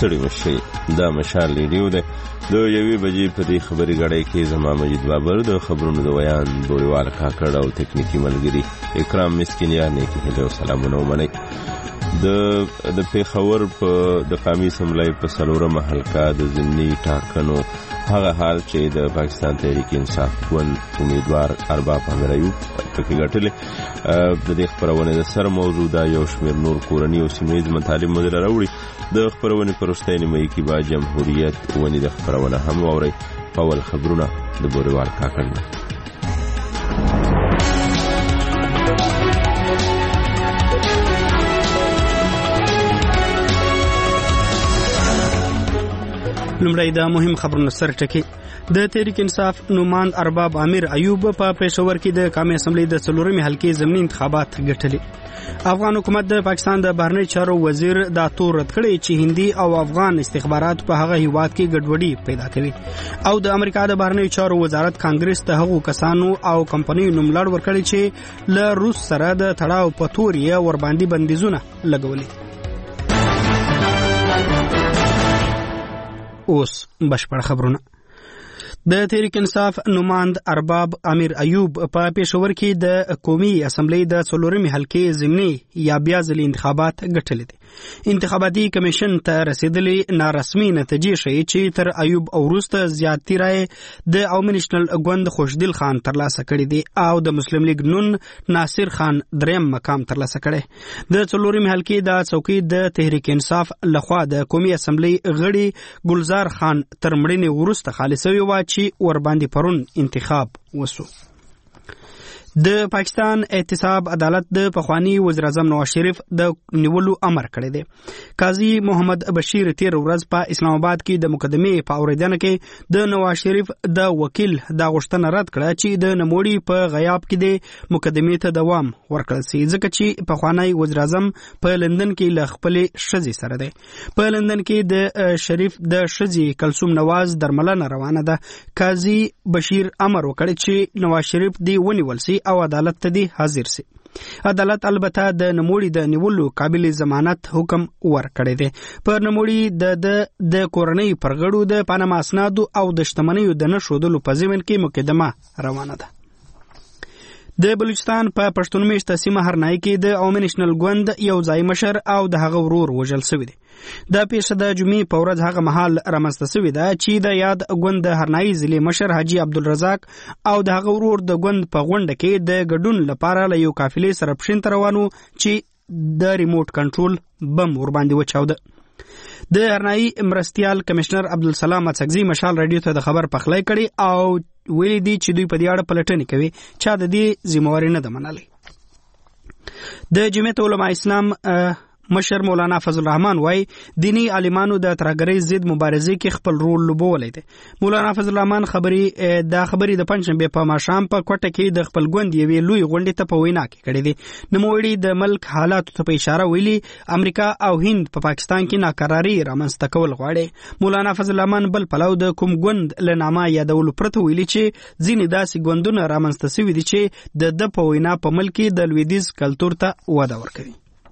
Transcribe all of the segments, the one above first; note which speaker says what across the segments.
Speaker 1: ستړي مشي. دا مشال ریډیو ده. د 1 بجې په دې خبري غړې کې زما مجید بابر د خبرونو د ویان بوريوال کاکړ او تکنیکی ملګری اکرام مسکینیار نه کې هلو سلامونه ومني. د پیښور په د قومي اسمبلی په سلورمه حلقه د ضمني ټاکنو هغه حال چې د پاکستان تحریک انصاف ګوند امیدوار ارباب امیر ایوب پکې ګټلې. د دې خبرونه د سر موضوع دا یو شمېر نور کورنی او سیمه‌ییز مطالب مدیر راوړي. د خبرونه پر وروستۍ نیمایي کې با جمهوریت ونی د خبرونه هم واوري. اول خبرونه د بوريوال کاکړ.
Speaker 2: لمړی د مهم خبرونو سر ټکی. د تحریک انصاف نوماند ارباب امیر ایوب په پېښور کې د قومي اسمبلی د څلورمې حلقې ضمني انتخابات ګټلي. افغان حکومت د پاکستان د بهرنی چارو وزیر دا تور رد کړی چې هندي او افغان استخبارات په هغه هیواد کې ګډوډي پیدا کوي او د امریکا د بهرنی چارو وزارت کانګرس ته هغو کسانو او کمپنیو نوم لړ ورکړي چې له روس سره د تړاو په تور یې ور باندې بندیزونه لګولي. اوس بشپړ خبرونه. د تحریک انصاف نوماند ارباب امیر ایوب په پېښور کې د قومي اسمبلی د څلورمې حلقې ضمني یا بیا ځلي انتخابات ګټلې دي. انتخاباتي کمیشن ته رسیدلې نارسمي نتیجې ښیي چې تر ایوب او وروسته زیاتې رایې د عوامي نېشنل ګوند خوشدل خان ترلاسه کړي دي او د مسلم لیگ نون ناصر خان دریم مقام ترلاسه کړي. د څلورمې حلقې د څوکۍ د تحریک انصاف لخوا د قومي اسمبلی غړي ګلزار خان تر مړینې وروسته خالص شوی و چې ور باندې پرون انتخاب وسو. د پاکستان احتساب عدالت د پخوانی وزیر اعظم نواز شریف د نیولو امر کړی دی. قاضي محمد بشیر تیر ورځ په اسلام آباد کې د مقدمې په اوریدنه کې د نواز شریف د وکیل د غوښتنه رد کړه چې د نموړي په غیاب کې د مقدمې ته دوام ورکړل شي ځکه چې پخوانی وزیر اعظم په لندن کې ل خپل شذې سره دی. په لندن کې د شریف د شذې کلثوم نواز درملنه روانه ده. قاضي بشیر امر وکړ چې نواز شریف دی ونیول شي او عدالت ته دی حاضر سي. عدالت البته د نموړي د نیولو قابل ضمانت حکم ورکړی دی. پر نموړي د کورنۍ پرغړو د پانما اسنادو او د شتمنیو د نشودلو په ضمن کې مقدمه روانه ده. د بلوچستان په پښتون میشته سیمه هرنای کې د عوامي نېشنل ګوند یو ځای مشر او د هغه ورور وژل شوی دی. دا پیښه د جمعې په ورځ هغه مهال رامنځته شوې ده چې د یاد ګوند د هرنای ضلع مشر حاجي عبدالرزاق او د هغه ورور د ګوند په غونډه کې د ګډون لپاره له یو قافلې سره پښین ته روانو چې د ریموټ کنټرول بم ور باندې وچاوده. د هرنای مرستیال کمشنر عبدالسلام اڅکزي مشال رادیو ته د خبر پخلی کړي او ویلي دي چې دوی په دې اړه پلټنې کوي. چا د دې ذمہواری نه ده منلې. د جمعیت علماء اسلام مشر مولانا فضل الرحمن وای دینی عالمانو د ترهګرۍ ضد مبارزې کې خپل رول لوبولی دی. مولانا فضل الرحمن خبري د پنځشنبه په ماښام په کوټه کې د خپل ګوند یوې لوی غونډې ته په وینا کې کړې دي. نوموړي د ملک حالاتو ته په اشاره ویلي امریکا او هند په پاکستان کې ناکراري رامنځته کول غواړي. مولانا فضل الرحمن بل پلو د کوم ګوند له نامه یادولو پرته ویلي چې ځینې داسې ګوندونه رامنځته شوي دي چې د په وینا په ملک کې د لویدیځ کلتور ته وده ورکوي.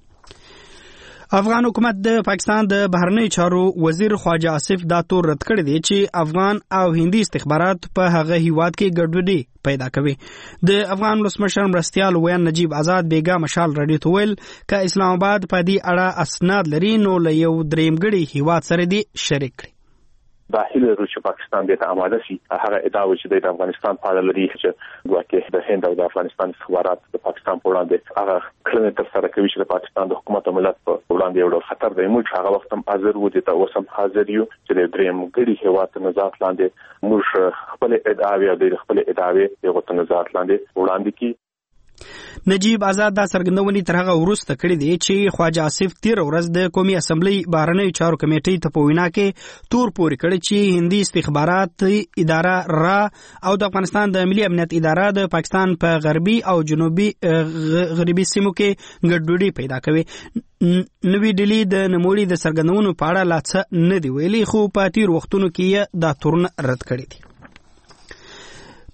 Speaker 2: افغان حکومت د پاکستان د بهرنی چارو وزیر خواجه آصف دا تور رد کړی دی چې افغان او هندي استخبارات په هغه هیواد کې ګډوډي پیدا کوي. د افغان ولسمشر مرستیال ویان نجیب آزاد بیګا مشال رادیو ته ویل که اسلام آباد په دې اړه اسناد لري نو له یو درېمګړي هیواد سره دی شریک کړي.
Speaker 3: داخله روس پاکستان دې ته آماده شي. هغه ادعا و چې د افغانستان په اړه لري چې ګواکې د هند او د افغانستان استخبارات د پاکستان په وړاندې هغه کړنې ترسره کوي چې د پاکستان د حکومت او ملت په وړاندې یو ډول خطر دی. موږ هغه وخت هم حاضر وو دي ته اوس هم حاضر یو چې د درېمګړي هیواد نظارت لاندې موږ خپل ادعاوې او د خپل ادعاوې یو نظارت لاندې وړاندې کی.
Speaker 2: نجیب آزاد دا څرګندونې تر هغه وروسته کړې دي چې خواجه آصف تیر ورځ د قومي اسمبلی بهرنی چارو کمیټې ته په وینا کې تور پورې کړی چې هندي استخبارات اداره را او د افغانستان د ملي امنیت اداره د پاکستان په غربي او جنوبي غربي سیمو کې ګډوډي پیدا کوي. نوی ډیلی د نموړي د څرګندونو په اړه لا څه نه دی ویلي خو په تیر وختونو کې دا تورن رد کړی دی.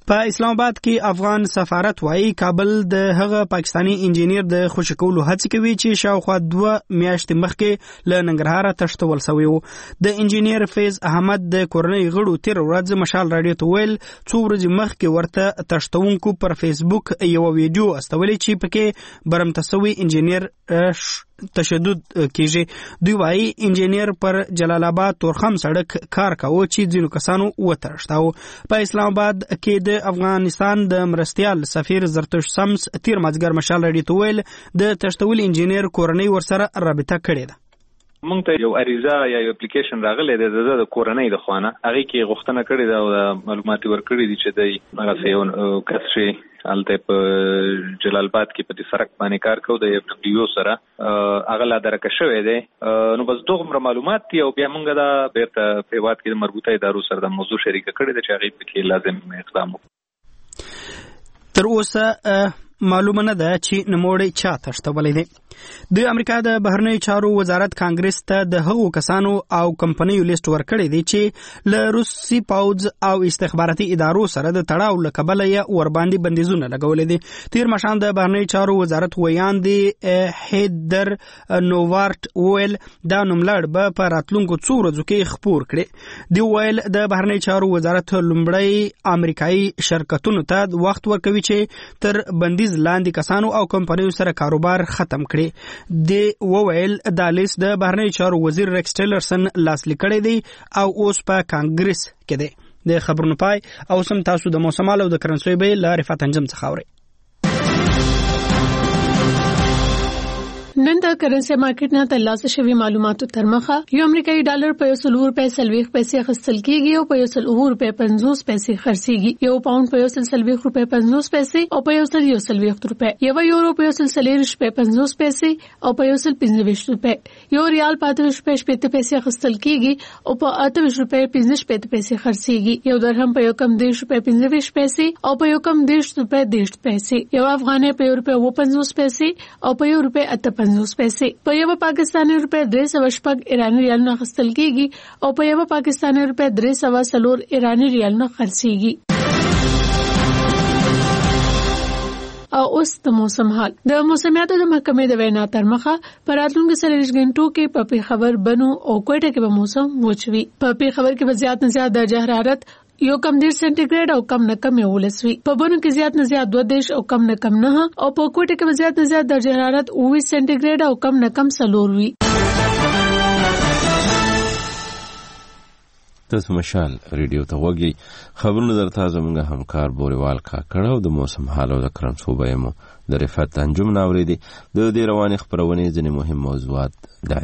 Speaker 2: په اسلام آباد کې افغان سفارت وايي کابل د هغه پاکستانی انجینیر د خوشکولو هڅه کوي چې شاوخوا 2 میاشتې مخکې له ننګرهار تښتول شوی و. د انجینیر فیض احمد د کورنۍ غړو تیر ورځ مشال رادیو ته ویل څو ورځې مخکې ورته تښتونکو پر فیسبوک یو ویډیو استولې چې پکې برمتسوي انجینیر تشدد کیږي. دوی وايي انجینیر پر جلال آباد تورخم سړک کار کاوه چې ځینو کسانو وترشتاو. په اسلام آباد کې د افغانستان د مرستیال سفیر زرتوش سمس تیر مازګر مشال رډي تو ویل د تشتول انجینیر کورنۍ ورسره رابطه کړې ده.
Speaker 4: مونږ ته یو اریزه یا یو اپلیکیشن راغلی دی د کورنۍ د خوانه هغه کې غوښتنه کړې ده او معلومات ورکړي دي چې د هغه یو کس چې الته په جلال آباد کې په سرک باندې کار کوي د FWO سره هغه لا درکه شوی دی. نو بس دوه معلومات دي او بیا موږ دا بیرته په واد کې مربوطه ادارو سره د موضوع شریکه کړې ده چې هغه په کې لازم اقدام وکړي.
Speaker 2: تر اوسه معلومه نه ده چې نوموړی چا تښتولی دی. د امریکا د بهرنیو چارو وزارت کانګرس ته د هغو کسانو او کمپنیو لیست ورکړی دی چې له روسي پوځ او استخباراتي ادارو سره د تړاو له کبله یې ورباندې بندیزونه لګولي دي. تیر ماښام د بهرنیو چارو وزارت ویاندې هیدر نووارټ ویل دا نوملړ به په راتلونکو څو ورځو کې خپور کړي. دی ویل د بهرنیو چارو وزارت لومړی امریکایي شرکتونو ته وخت ورکوي چې تر بندیز لاندې کسانو او کمپنیو سره کاروبار ختم کړي. دی وویل دا لیست د بهرنیو چارو وزیر ریکس ټیلرسن لاسلیک کړی دی او اوس په کانګرس کې دی. د خبرونو پای او سم تاسو د موسم او د کرنسوي به لارې فتنجم څخه اورئ.
Speaker 5: نن د کرنسي مارکیټ نه ترلاسه شوی معلوماتو تر مخه یو امریکایي ډالر په 100 روپے 40 پیسې خرڅل کیږي او په 100 روپے 50 پیسې خرڅيږي. یو پاوند په 140 روپے 50 پیسې او په 140 روپے. یو یورو په 140 روپے 50 پیسې او په 125 روپے. یو ریال په 30 روپے 50 پیسې خرڅل کیږي او په 28 روپے 50 پیسې خرڅيږي. یو درهم په 1.10 روپے 25 پیسې او په 1.10 روپے 10 پیسې. یو افغانۍ په 1 روپے 50 پیسې او په 1 روپے 58 پیسې. په یو پاکستاني روپے 300 ایرانی ریال نه خرڅل کیږي او په یو پاکستاني روپے 300 ایرانی ریال نه خرڅيږي. او اوس د موسم حال. د موسمیاتو د محکمې د وینا تر مخه پر راتلونکو 40 غنټو کې په پیښور بنو او کوټه کې به موسم وچوي. په پیښور کې به زیات نه زیات درجه حرارت یو کم 10 سنټیګریډ او کم نه کم 19 وي. په بنو کې زیات نه زیات 2 او کم نه کم 9 او په کوټه کې زیات نه زیات درجه حرارت 20 سنټیګریډ او کم نه کم 4 وي.
Speaker 1: تاسو مشال ریډیو ته وګورئ. خبرونه درته زموږ همکار بوریوال کاکړ او د موسم حال او د کرنسو به مو د رفعت انجم ناوریدي. د دې رواني خبرونه ځینې مهم موضوعات دي.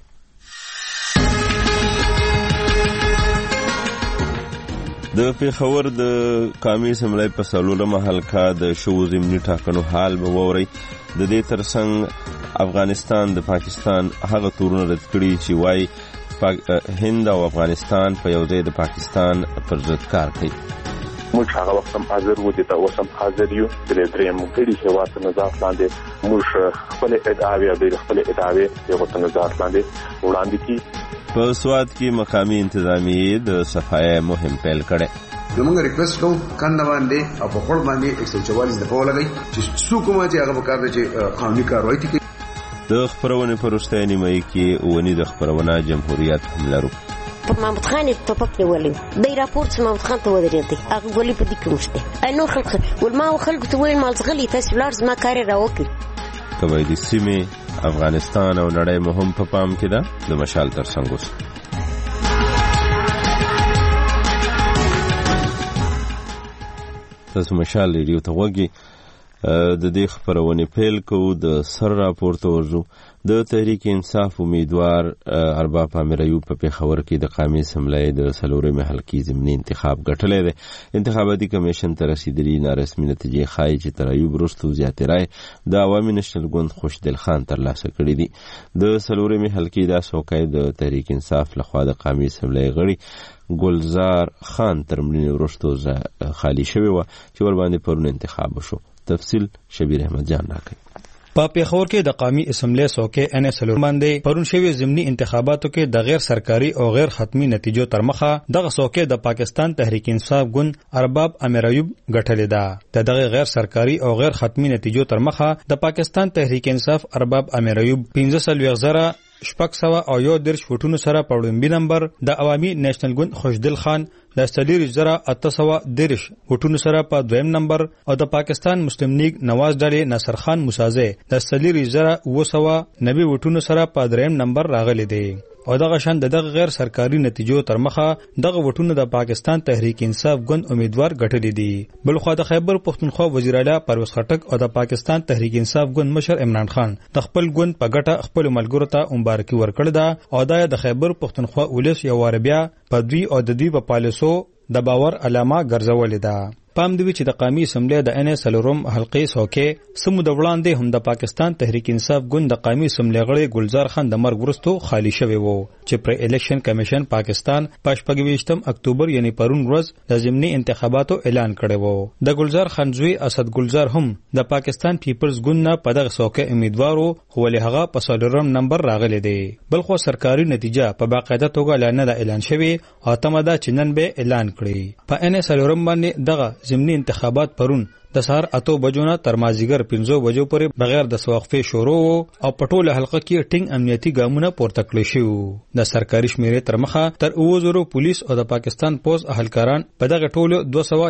Speaker 1: د پیښور د قومي اسمبلی په څلورمه حلقه د شوو ضمني ټاکنو حال به ووري. د دې ترڅنګ افغانستان د پاکستان هغه تورونه رد کړي چې وايي هند او افغانستان په یو ځای د پاکستان پر ضد کار کوي.
Speaker 3: موږ هغه وخت هم حاضر وو چې اوس هم حاضر یو چې درې مونږ د هیواد نظام باندې موږ خپل ادعاوې د خپل ادعاوې یو نظام باندې وړاندې کی.
Speaker 1: په سواد کې مقامي انتظامیه د صفای مهم پیل کړي.
Speaker 6: زموږ ریکوست کوم کاند باندې او په خپل باندې 144 دفعه ولګي چې څوک ما چې هغه وکړي چې قانوني کاروایی کوي.
Speaker 1: د خبرونه پرسته نیمه کې ونی د خبرونه جمهوریت هم لرو.
Speaker 7: پر محمد خان ټوپک نیولې دی راپورټ چې محمد خان ته ودرېدی هغه ګولې په دې کې مشته نو خلک ول ما خلک ته ویل مال غلي تاسو لارز ما کار راوکړي.
Speaker 1: کبه د سیمه افغانستان او نړۍ مهم په پام کې ده. د مشال ترڅنګ اوس تاسو مشال ریډیو ته وګورئ. د دې خبرونه پیل کوو د سر راپورته ورزو. د تحریک انصاف امیدوار ارباب امیر ایوب په پیښور کې د قومي اسمبلی د څلورمې حلقې ضمني انتخاب ګټلې ده. انتخاباتي کمیشن ته رسیدلي نارسمي نتیجې ښایي چې تر ایوب وروسته زیاتې رای د عوامي نشنل ګوند خوشدل خان ترلاسه کړي دي. د څلورمې حلقې دا څوکۍ د تحریک انصاف لخوا د قومي اسمبلی غړي ګلزار خان تر مړینې وروسته خالی شوی و چې ورباندې پرون انتخاب وشو. تفصیل شبیر احمد جان راکړي.
Speaker 8: په پیښور کې د قومي اسمبلی څوکۍ NSL باندې پرون شوی ضمني انتخاباتو کې د غیر سرکاري او غیر حتمی نتیجو تر مخه دغه څوکۍ د پاکستان تحریک انصاف ګوند ارباب امیر ایوب ګټلې ده. دغه غیر سرکاري او غیر حتمی نتیجو تر مخه د پاکستان تحریک انصاف ارباب امیر ایوب 15,000 شپږ سوه او یو دېرش فوټونو سره په وړومبي نمبر د عوامي نیشنل ګوند خوشدل خان د 8,810 فوټونو سره په دویم نمبر او د پاکستان مسلم لیگ نواز ډلې نصر خان موسازه د 8,990 فوټونو سره په دریم نمبر راغلي دي. او دغه شان دغه غیر سرکاري نتیجو تر مخه دغه وټونه د پاکستان تحریک انصاف ګوند امیدوار ګټلې دي. بلخو د خیبر پختونخوا وزیر اعلی پرویز خټک او د پاکستان تحریک انصاف ګوند مشر عمران خان د خپل ګوند په ګټه خپل ملګرو ته مبارکي ورکړه ده او د خیبر پختونخوا ولس یو واربیا په دوی او د دوی په پالیسو د باور علامه ګرځولې ده. پام دی چې د قومي اسمبلی د NSL حلقې څوکۍ سمو د وړاندې هم د پاکستان تحریک انصاف ګوند د قومي اسمبلی غړي ګلزار خان د مرګ وروسته خالی شوی وو چې پر الیکشن کمیشن پاکستان په 28 اکتوبر یعنی پرون ورځ د ضمني انتخاباتو اعلان کړی وو. د ګلزار خان زوی اسد ګلزار هم د پاکستان پیپلز ګوند نه په دغه څوکۍ امیدوارو خو ولې هغه په 4 نمبر راغلی دی. بلخو سرکاري نتیجه په باقاعده توګه نه اعلان شوی او تمه ده چې نن به اعلان کړي. په NSL باندې دغه ضمني انتخابات پرون د سهار 8 بجو نه تر مازیګر 5 بجو پورې بغیر د وقفې شروع او په ټوله حلقه کې ټینګ امنیتي ګامونه پورته کړل شو. د سرکاري شمیرې تر مخه تر 2000 پولیس او د پاکستان پوز اهلکاران په دغه ټولو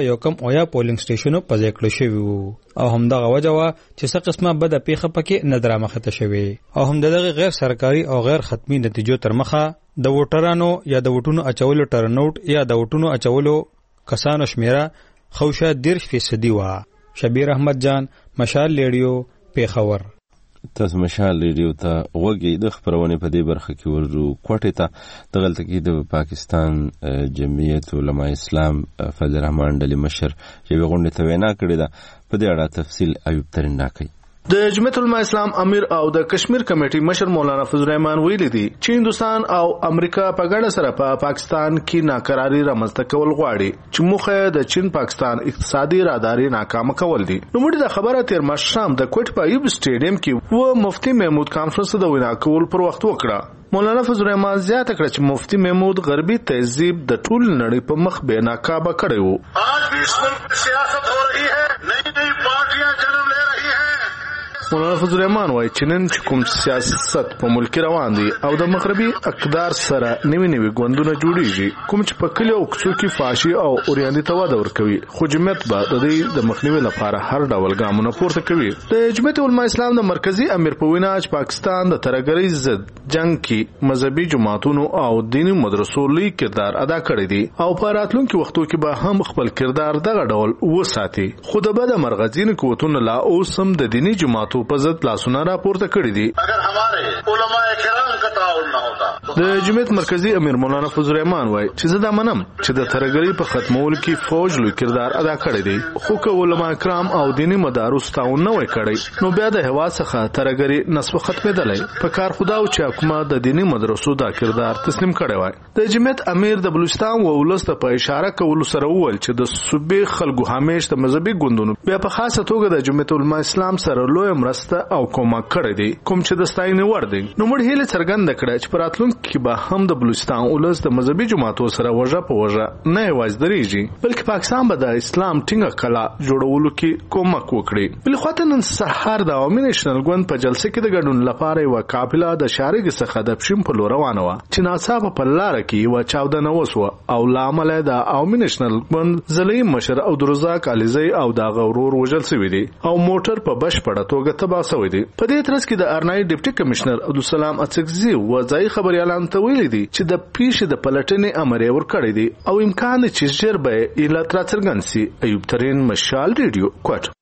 Speaker 8: 201 پولینګ سټیشنو په ځای کړل شو او همدغه وجه وا چې څه قسمه بده پیښه پکې نه درامخته شوی او هم دغه غیر سرکاري او غیر حتمی نتیجو تر مخه د ووټرانو یا د ووټونو اچولو ټرناوټ یا د ووټونو اچولو کسانو شمیره خوشه 10% وا. شبیر احمد جان، مشال ریډیو، پیښور.
Speaker 1: تاسو مشال ریډیو ته وګورئ. د خبرونه په دې برخه کې ورو کوټه ته دغلت کې د پاکستان جمعیت علماء اسلام فضل الرحمن ډلې مشر یو غونډه ته وینا کړې ده. په دې اړه تفصیل ایوب ترین راکړي.
Speaker 9: د جمعیت علماء اسلام امیر او د کشمیر کمیټې مشر مولانا فضل الرحمن ویلي دي چې هندستان او امریکا په ګډه سره په پاکستان کې ناکراری رامنځته کول غواړي چې موخه د چین پاکستان اقتصادي راداري ناکام کول دي. نو موږ د خبره تیر ماښام د کوټ په ایوب سټیډیم کې و مفتی محمود کانفرنس د وینا کول پر وخت وکړه. مولانا فضل الرحمن زیاته کړه چې مفتی محمود غربي تهذیب د ټول نړۍ په مخ بے ناکابه کړی وو. آج بھی اس ملک میں سیاست ہو رہی ہے، نئی نئی پارٹیاں جنم لے رہی ہیں. مولانا فضل الرحمن وايي چې نن کوم سیاست په ملک روان دي او د مغربي اقدار سره نوي ګوندونه جوړیږي کوم چې په کلیو کوڅو کې فاشي او اورياندي ته واده ورکوي. خو جمعیت به د دې د مخنیوي لپاره هر ډول ګامونه پورته کوي. د جمعیت علماء اسلام د مرکزی امیر په وینا چې پاکستان د ترهګرۍ ضد جنگ کې مذهبي جماعتونو او دیني مدرسو لوی کردار ادا کړی دی او په راتلونکي وختو کې به هم خپل کردار دغه ډول وساتي. خو د بده مرغزین قوتونو لا اوس هم د دیني جماعتو په ضد لاسونه راپورته کړی دي. اگر هغه علماء کرام کا تعاون نه ہوتا. د جمعیت مرکزی امیر مولانا فضل الرحمن وايي چې زه دا منم چې د ترهګرۍ په ختمولو کې فوج لوی کردار ادا کړی دی. خو که علماء کرام او دیني مدارس تعاون نه وکړي نو بیا د هوا څخه ترهګرۍ نسبه ختمېدلای. په کار خدا او چې حکومت د دیني مدرسو دا کردار تسلیم کړی وای. د جمعیت امیر د بلوچستان او ولست په اشاره کولو سره وویل چې د صوبې خلکو همیش د مذهبي ګوندونو بیا په خاصه توګه د جمعیت علماء اسلام سره لوی مرسته او کومک کړی دی کوم چې د ستاینې وړ دی. نو موږ هیله څرګنده کړه چې په راتلونکي کې به هم د بلوچستان ولس د مذهبي جماعتو سره وژه په وژه نه یوازې درېږي بلکې پاکستان به د اسلام ټینګه کلا جوړولو کې کومک وکړي. بل خواته نن سهار د عوامي نیشنل ګوند په جلسه کې د ګډون لپاره یو قافله د شارګ څخه د پښیم په لور روانه و چې ناڅاپه په لار کې یو چاودنه وسوه او لامل د عوامي نیشنل ګوند ضلعي مشر عبدالرزاق عليزي او د غورور وژل شوی دی او موټر په بشپړه توګه تباه شوی دی. په دې ترڅ کې د ارنای ډیپټي کمشنر عبدالسلام اڅکزي وځای خبريالان ته ویلي دي چې د پیښې د پلټنې امر یې ورکړی دی او امکان چې ژر به علت راڅرګند شي. ایوب ترین، مشال ریډیو، کوټ.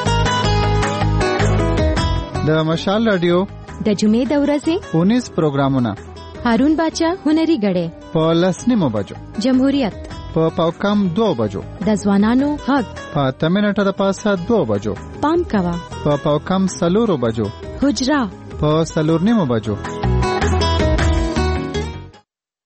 Speaker 10: د مشال ریډیو
Speaker 11: د جمعې د ورځې 19
Speaker 10: پروګرامونه
Speaker 11: هارون باچا هنري غړې
Speaker 10: په 10 بجو،
Speaker 11: جمهوریت
Speaker 10: په پاوکم 2 بجو،
Speaker 11: د ځوانانو حق
Speaker 10: په 8 منټه د پاسه 2 بجو،
Speaker 11: پام کوا
Speaker 10: په پاوکم 4 بجو،
Speaker 11: حجرا
Speaker 10: په 4 بجو.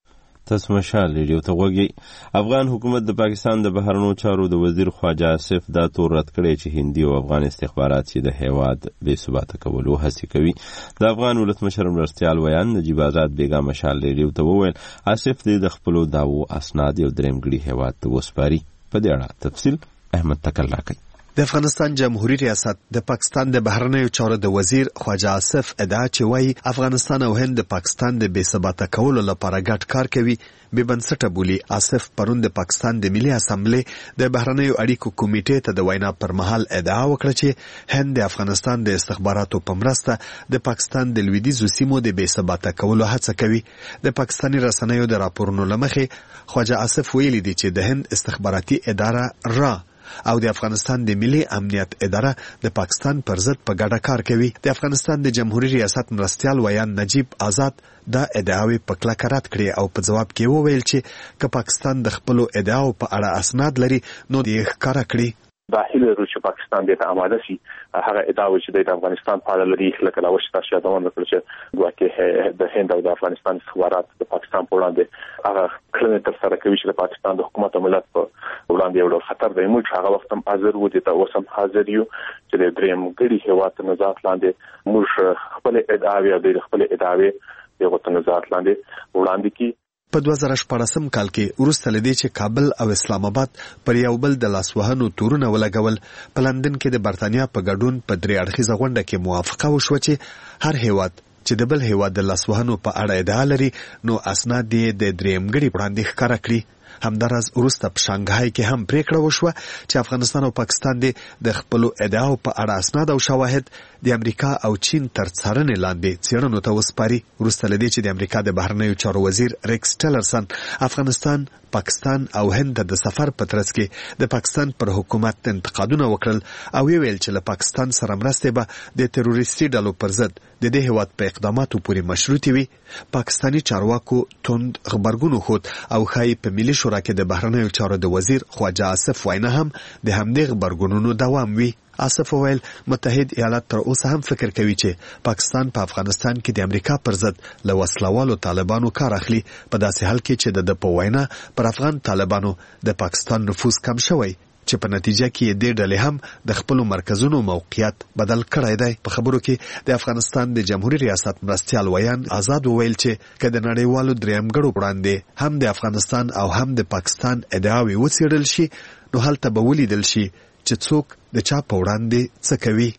Speaker 1: تاسو مشال ریډیو ته وګورئ. افغان حکومت د پاکستان د بهرنیو چارو د وزیر خواجه آصف دا تور رد کړی چې هندي او افغان استخبارات چې د هیواد بې ثباته کولو هڅه کوي. د افغان ولسمشر مرستیال ویان نجیب آزاد بیګا مشال ریډیو ته وویل آصف د خپلو داوو اسناد یو درېمګړي هیواد ته وسپاري. په دې اړه تفصیل احمد تکل راکړي.
Speaker 12: د افغانستان جمهوریت ریاست د پاکستان د بهرنیو چارو د وزیر خواجه آصف ادعا چې وایي افغانستان او هند د پاکستان د بې ثباته کولو لپاره ګډ کار کوي بې بنسټه بولي. آصف پرون د پاکستان د ملي اسمبلی د بهرنیو اړیکو کمیټې ته د وینا پر مهال ادعا وکړه چې هند د افغانستان د استخباراتو په مرسته د پاکستان د لویدیځو سیمو د بې ثباته کولو هڅه کوي. د پاکستاني رسنیو د راپورونو له مخې خواجه آصف ویلي دي چې د هند استخباراتي اداره را او د افغانستان د ملي امنیت اداره د پاکستان پر ضد په ګډه کار کوي. د افغانستان د جمهوریت ریاست مرستیال ویان نجیب آزاد دا ادعاوې په کلکه رد کړې او په ځواب کې وویل چې که پاکستان د خپلو ادعاو په اړه اسناد لري نو یې ښکاره کړي.
Speaker 3: داخل روسي پاکستان د آماده سي هغه ادعا چې د افغانستان په اړه لري لکه لا وشته چې دا ونه کړل چې ګواکې د هند او د افغانستان استخبارات د پاکستان په وړاندې هغه کړنې تر سره کوي چې د پاکستان د حکومت او ملت په وړاندې یو ډول خطر دی. موږ هغه وخت هم حاضر وو چې تاسو هم حاضر یو چې د دریم ګډي هیواد نظارت لاندې موږ خپل ادعاوې او د خپل ادعاوې یو نظارت لاندې وړاندې کی.
Speaker 12: په 2014 کال کې وروسته لدی چې کابل او اسلام آباد پر یو بل د لاسوهنو تورونه ولګول په لندن کې د برتانیا په ګډون په درې اړخیزه غونډه کې موافقه وشوه چې هر هیواد چې د بل هیواد د لاسوهنو په اړه ادعا لري نو اسناد یې د درېمګړي وړاندې ښکاره کړي. همداراز وروسته په شانګهای کې هم پریکړه وشوه چې افغانستان او پاکستان د خپلو ادعاو په اړه اسناد او شواهد د امریکا او چین تر څارنې لاندې څېړنو ته وسپاري. وروسته لدی چې د امریکا د بهرنیو چارو وزیر ریکس ټیلرسن افغانستان، پاکستان او هند ته د سفر په ترڅ کې د پاکستان پر حکومت انتقادونه وکړل او ویل چې له پاکستان سره مرستې به د تروریستي ډلو پر ضد د دې هیواد په اقداماتو پورې مشروطې وي. پاکستاني چارواکو توند خبرګون خود او خای په ملي شورا کې د بهرنیو چارو د وزیر خواجه آصف وینا هم د همدې خبرګونونو دوام وي. آصف ویل متحد ایالات تر اوسه هم فکر کوي چې پاکستان په افغانستان کې د امریکا پر ضد له وسلوالو طالبانو کار اخلي په داسې حال کې چې د وینا پر افغان طالبانو د پاکستان نفوذ کم شوی چې په نتیجه کې د ډلې هم د خپل مرکزونو موقعیت بدل کړی دی. په خبرو کې د افغانستان د جمهوریت ریاست مرستیال ویان آزاد وویل چې کله نړیوالو درېمګړو وړاندې هم د افغانستان او هم د پاکستان ادعاوې وڅېړل شي نو هلته به ولیدل شي چې څوک د چا په وړاندې څه کوي.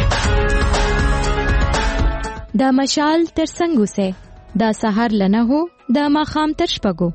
Speaker 11: دا مشال تر څنګه سه دا سحر لنه هو دا ماخام تر شپږو.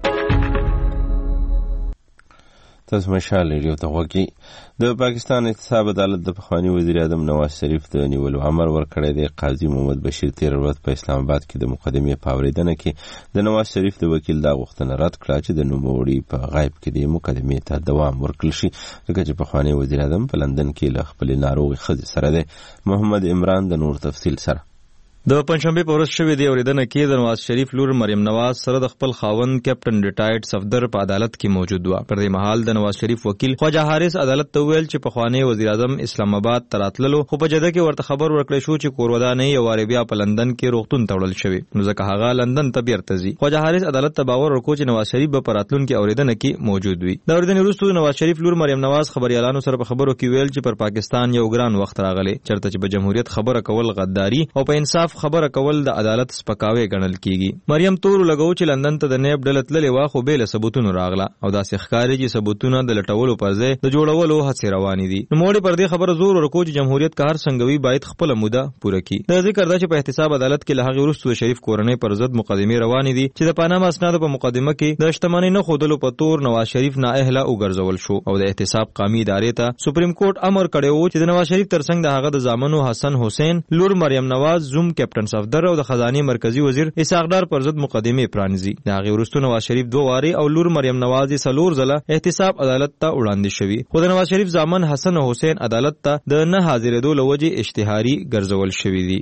Speaker 1: تاسو مشال ریډیو ته وګورئ. د پاکستان احتساب عدالت د پخوانی وزیر اعظم نواز شریف د نیولو امر ورکړی دی. قاضي محمد بشیر تیر ورځ په اسلام آباد کې د مقدمې په اورېدنه کې د نواز شریف د وکیل دا غوښتنه رد کړه چې د نوموړي په غایب کې د مقدمې ته دوام ورکړل شي ځکه چې پخوانی وزیر اعظم په لندن کې له خپلې ناروغې ښځې سره دی. محمد عمران د نور تفصیل سره.
Speaker 8: د پنځشنبه په ورځ شوې د اورېدنه کې د نواز شریف لور مریم نواز سره د خپل خاوند کیپټن ریټایرډ صفدر په عدالت کې موجود و. پر دې مهال د نواز شریف وکیل خواجه حارث عدالت ته ویل چې پخوانی وزیر اعظم اسلام آباد ته راتللو خو په جده کې ورته خبر ورکړی شو چې کورودانۍ او عربیا په لندن کې روغتون ته وړل شوی نو ځکه هغه لندن ته بیرته ځي. خواجه حارث عدالت ته باور ورکړ چې نواز شریف به په راتلونکي اورېدنه کې موجود وي. د اورېدنې وروسته نواز شریف لور مریم نواز خبريالانو سره په خبرو کې ویل چې پر پاکستان یو ګران وخت راغلی چرته چې په جمهوریت خبره کول غداری او په انصاف خبره کول عدالت سپکاوي ګڼل کیږي. مریم تور لګو چې لندن ته د نیب ډله تللې وا خو به له ثبوتونو راغله او داسې ښکاري چې ثبوتونه د لټولو پر ځای د جوړولو هڅې روانې دي. نو موږ پر دې خبره زور ورکو چې جمهوریت که هر څنګه وي باید خپل موده پوره کړي. د ذکر دا چې په احتساب عدالت کې له هغې وروسته شریف کورنۍ پر ضد مقدمې روانې دي چې د پاناما اسنادو په مقدمه کې د شتمنۍ نه ښودلو په تور نواز شریف نااهله وګرځول شو او د احتساب قامي ادارې ته سپریم کورټ امر کړی و چې د نواز شریف ترڅنګ د هغه د زامنو حسن حسین لور مریم نواز زوم کیپټن صفدر او د خزانه مرکزی وزیر اسحاق ډار پر ضد مقدمې پرانیزي. د هغې وروسته نواز شریف 2 واري او لور مریم نواز 4 ځله احتساب عدالت ته وړاندې شوي خو د نواز شریف زامن حسن حسین عدالت ته د نه حاضرېدو له وجې اشتهاري ګرځول شوي دي.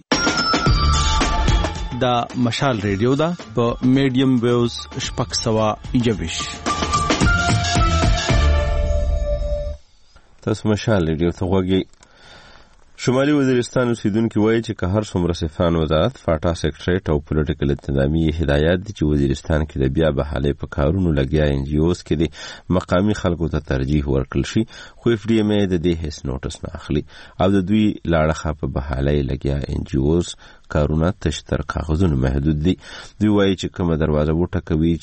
Speaker 13: دا مشال ریډیو ده په میډیم ویوز 621.
Speaker 1: تاسو مشال ریډیو ته وګورئ. شمالي وزیرستان اوسیدونکو وایي چې که هر څومره صفان وزارت فاټا سیکریټریټ او پولیټیکل انتظامی هدایات دي چې وزیرستان کې د بیا بحالۍ په کارونو لګیا ان جی اوز کې د مقامی خلکو ته ترجیح ورکړل شي خو اف ډي ایم ای د دې هیڅ نوټس نه اخلي او د دوی لاړه په بحالۍ لګیا ان جی اوز کارونه تش تر کاغذونو محدود دي. دوی وایي چې کومه دروازه وټکوي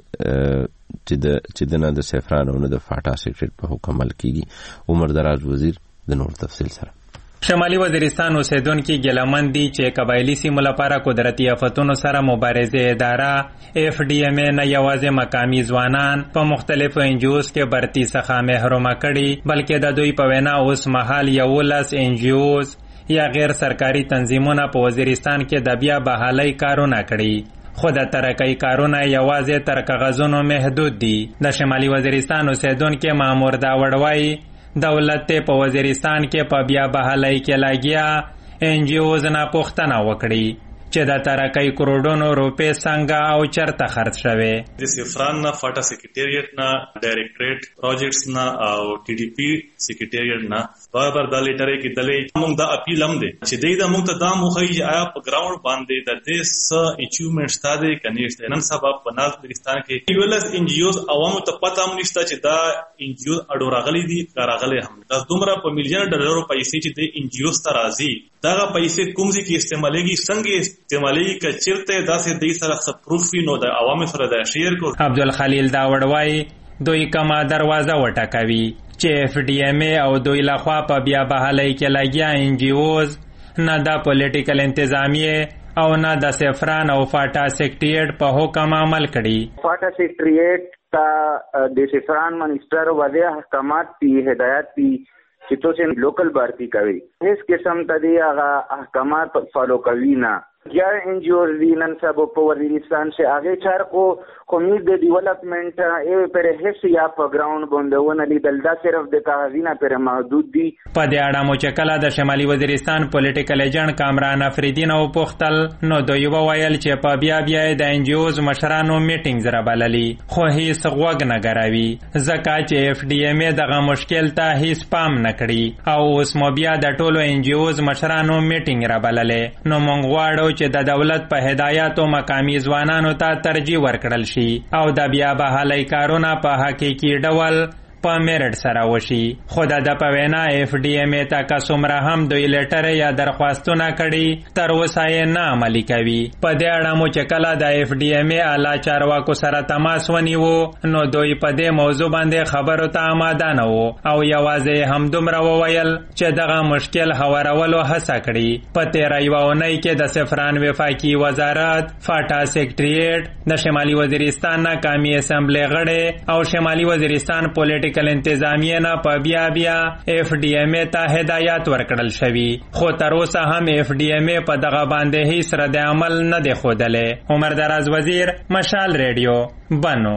Speaker 1: چې د سیفران او نه د فاټا سیکریټریټ په حکم عمل کیږي. عمر دراز وزیر د نور تفصیل سره.
Speaker 14: شمالي وزیرستان اوسیدونکو ګلمن دي چې قبایلی سیمو لپاره قدرتي آفتونو سره مبارزه اداره اف ډي ایم ای نه یوازې مقامی ځوانان په مختلفو انجیوز کې برتی څخه محروم کړي بلکې د دوی په وینا اوس مهال 11 انجیوز یا غیر سرکاري تنظیمونه په وزیرستان کې د بیا بحالۍ کارونه کړي خو د ترقی کارونه یوازې تر کاغذونو محدود دي. د شمالي وزیرستان اوسیدونکو مامور دا وړوي دولت په وزیرستان کې په بیا بحالۍ کې لګیا ان جی اوز نه پوښتنه وکړي چې د ترقی کروڑونو روپې څنګه او چرته خرڅ شوه.
Speaker 15: د سیفران نه فاټا سیکریټریټ نه ډایریکټریټ پروجیکټس نه او ټي ډي پی سیکریټریټ نه بار دا لیټرې کې دلې موږ دا اپیل هم دي چې دوی موږ ته دا موخی چې آیا په ګراوند باندې د دې س اچیومنټ ستاده کنيشته نن سبب په ناز وزیرستان کې ویلز ان جی اوز عوامو ته پته هم نشته چې دا ان جی اوز اډوراغلي دي کاراغلي هم دا دومره په میلیون ډالرو پیسې چې د ان جی اوز ته راځي دا پیسې کوم ځای کې استعمالېږي څنګه استعمالېږي که چیرته داسې د سره خپروفي نو د عوامو سره د شیر کو.
Speaker 14: عبدالخلیل دا وړوي دوی کما دروازه وټکوي چې اف ډي ایم ای او دوی لخوا په بیا بحالۍ کې لګیا ان جی اوز نه د پولیټیکل انتظامیه او نه د سیفران او فاټا سیکریټریټ په حکم عمل کړي.
Speaker 16: فاټا سیکریټریټ تا د سیفران منسٹر واضح احکامات پی هدایت پی چې تاسو لوکل بھرتی کوي هیڅ قسم ته دی هغه احکامات فالو کوي نه. یا ان جی اوز دی نن سبا په وزیرستان سے آگے چار کو امید د ډیولپمنٹ ای پر هیڅ یا په ګراوند باندې ونه لیدل دا صرف د کاغذینه پر محدود دي.
Speaker 14: په دې اړه مو چې کله د شمالي وزیرستان پولیټیکل ایجنټ کامران افریدی نو پوښتل نو دوی وویل چې په بیا د ان جی اوز مشرانو میټینګ زره بللی خو هیڅ غوږ نه ګراوي ځکه چې اف ډي ایم ای دغه مشکل ته هیڅ پام نه کړي او اوس مو بیا د ټولو ان جی اوز مشرانو میټینګ را بللې. نو موږ غواړو چې د دولت په هدایاتو مقامی ځوانانو ته ترجیح ورکړل شي او د بیا بحالۍ کارونه په حقیقي ډول په میرټ سره وشي. خو د په وینا اف ډي ایم ای ته که څومره هم دوی لیټر یا درخواستونه کړي تر اوسه یې نه عملي کوي. په دې اړه مو چې کله د اف ډي ایم ای اعلی چارواکو سره تماس ونیو نو دوی په دې موضوع باندې خبرو ته آماده نه وو او یوازې همدومره وویل چې دغه مشکل هوارولو هڅه کړي. په تېره یوه اونۍ کې د سیفران وفاقي وزارت فاټا سیکریټریټ د شمالي وزیرستان ناکامي اسمبلی غړی او شمالي وزیرستان پولیټیکل انتظامیه نه په بیا اف ډي ایم ای ته هدایات ورکړل شوي خو تر اوسه هم اف ډي ایم ای په دغه باندې هیڅ رد عمل نه دی ښودلی. عمر دراز وزیر مشال ریډیو بنو.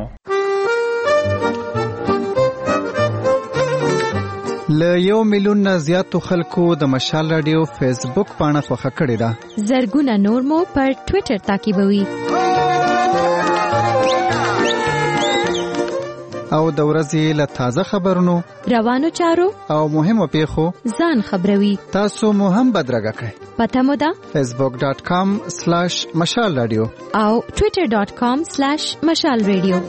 Speaker 10: له 1 میلیون نه زیاتو خلکو د مشال رادیو فیسبوک پاڼه خوښه کړې ده.
Speaker 11: زرګونه نور مو پر ټوئیټر تعقیبوي
Speaker 10: او د ورځې له تازه خبرونو
Speaker 11: روانو چارو او
Speaker 10: مهمو پیښو
Speaker 11: ځان خبروي.
Speaker 10: تاسو مو هم بدرګه کړئ.
Speaker 11: پته مو ده
Speaker 10: facebook.com/مشال رادیو
Speaker 11: او twitter.com/مشال رادیو.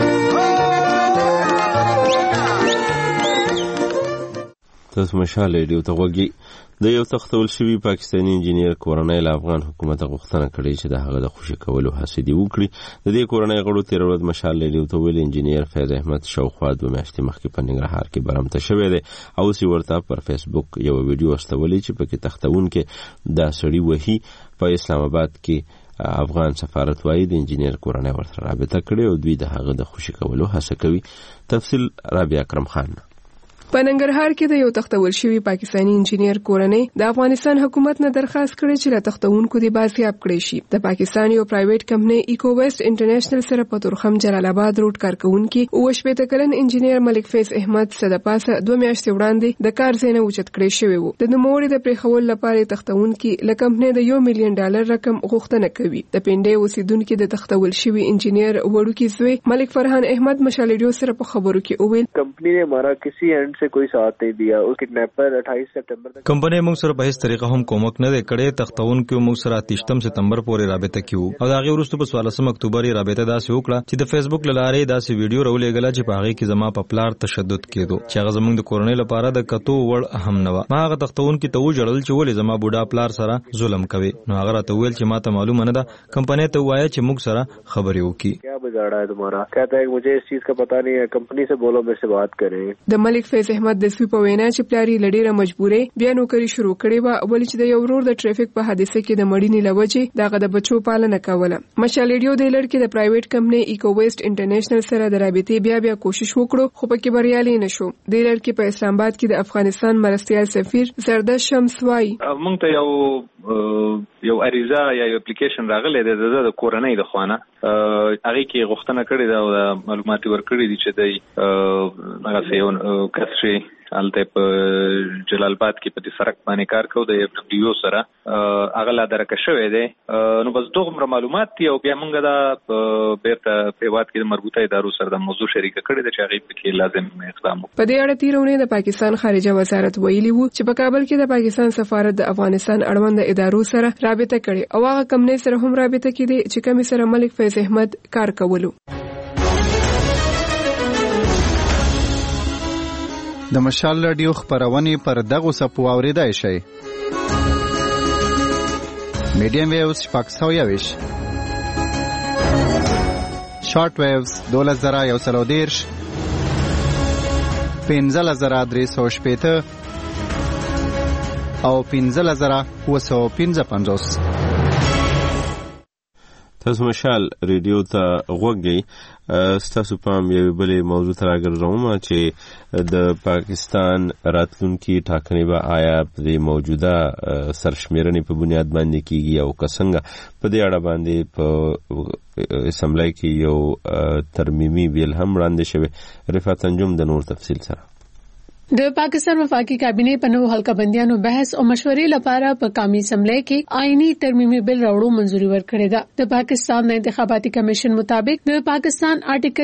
Speaker 1: تاسو مشال رادیو ته وګورئ. د یو تختول شوی پاکستانی انجینیر کورنۍ له افغان حکومت غوښتنه کړې چې د هغه د خوشي کولو هڅې دی وکړي. د دې کورنۍ غړو تیر ورځ مشال رادیو ته ویل انجینیر فیض احمد شاوخوا 2 میاشتې مخکې په ننګرهار کې برمته شوی دی او سی ورته پر فیسبوک یو ویډیو استولې چې پکې تختون کې دا سړی وਹੀ په اسلام آباد کې افغان سفارت وايي د انجینیر کورنۍ ورسره رابطه کړې او دوی د هغه د خوشي کولو هڅه کوي. تفصیل رابعه اکرم خان.
Speaker 17: په ننګرهار کې د یو تختول شوی پاکستانی انجینیر کورنۍ د افغانستان حکومت نه درخواست کړې چې له تختونکو د بازیاب کړي شي. د پاکستان یو پرایویټ کمپنی ایکو ویسټ انټرنیشنل سره په تورخم جلال آباد روډ کارکونکو او شپږ کلن انجینیر ملک فیض احمد صد پاسه 2 میاشتې وړاندې د کار ځای نه اوچت کړی شوی وو. د نوموړي د پریخول لپاره تختونکو له کمپنی د $1 میلیون رقم غوښتنه کوي. د پنډې اوسیدونکو د تختول شوی انجینیر وړوکی زوی ملک فرحان احمد مشال ریډیو سره په خبرو کې وویل
Speaker 18: कंपनी ने हमारा किसी एंड से कोई साथ नहीं दिया। उस किडनैपर 28 सितंबर तक
Speaker 19: कंपनी موږ سره په هیڅ طریقه هم کومک نه دی کړی. تختون کې موږ سره 30 سپتمبر پورې رابطه کیو او دا غي ورسته په 14 اکتوبر یې رابطه داسې وکړه چې د فیسبوک لاره داسې ویډیو راولېګل چې په هغه کې زما په پلار تشدد کېدو چې هغه زموږ د کورنۍ لپاره د کتو وړ اهم نه و. ما هغه تختون کې ته وجړل چې ولې زما بوډا پلار سره ظلم کوي. نو هغه راته ویل چې ماته معلومه نه ده، کمپنۍ ته وایي چې موږ سره خبرې وکړي.
Speaker 18: क्या बिगाड़ा है तुम्हारा? कहता है मुझे इस चीज का पता नहीं है, कंपनी से बोलो मेरे से बात करें.
Speaker 17: د ملک فیض احمد د سوی په وینا چې پلاری لډیره مجبورې بیا نوکری شروع کړې و، ولې چې د یو ورور د ټریفیک په حادثه کې د مړینې لوجې دغه د بچو پالنه کوله. مشال ریډیو د لړ کې د پرایویټ کمپنۍ ایکو ویسټ انټرنیشنل سره د رابطې بیا کوشش وکړو خو پکې بریالي نشو. د لړ کې په اسلام آباد کې د افغانستان مرستیال سفیر زردش شمس وای
Speaker 4: مونږ ته یو اریزه یا یو اپلیکیشن راغلی دی د کورنۍ د خوانه هغه کې غوښتنه کړې ده او معلومات ورکړي دي چې د هغه یو کسري الته په جلال آباد کې په سرک باندې کار کوي د اف ډبلیو سره هغه لا درکه شوې ده. نو بس دوه معلومات دي او بیا موږ دا بیرته په واد کې مربوطه ادارو سره د موضوع شریک کړي ده چې هغه په کې لازم اقدام وکړي.
Speaker 17: په دې اړه تیرونه د پاکستان خارجه وزارت ویلي وو چې په کابل کې د پاکستان سفارت د افغانستان اړوند ادارو سره رابطه کړي او هغه کمپنۍ سره هم رابطه کړي چې کوم سره ملک فیض احمد کار کولو.
Speaker 10: د مشال رادیو خبرونه پر دغه سپو اوریدای شي. میډیم ویوز شپږ شارټ ویوز 2130 15350 او 15955.
Speaker 1: تاسو مشال ریډیو ته غوږی. ستاسو پام یو بلې موضوع ته راګرځوم چې د پاکستان راتلونکي ټاکنې به آیا په موجوده سرشمیرنې په بنیاد باندې کیږي او څنګه په دې اړه باندې په اسمبلی کې یو ترمیمي بیل هم وړاندې شوی. رفعت انجم د نور تفصیل سره.
Speaker 5: د پاکستان وفاقي کابینه په نوو حلقه بندیانو بحث او مشورې لپاره په قومي اسمبلی کې آئینی ترمیمي بل راوړو منځوري ورکړې ده. د پاکستان انتخاباتي کمیشن مطابق د پاکستان آرټیکل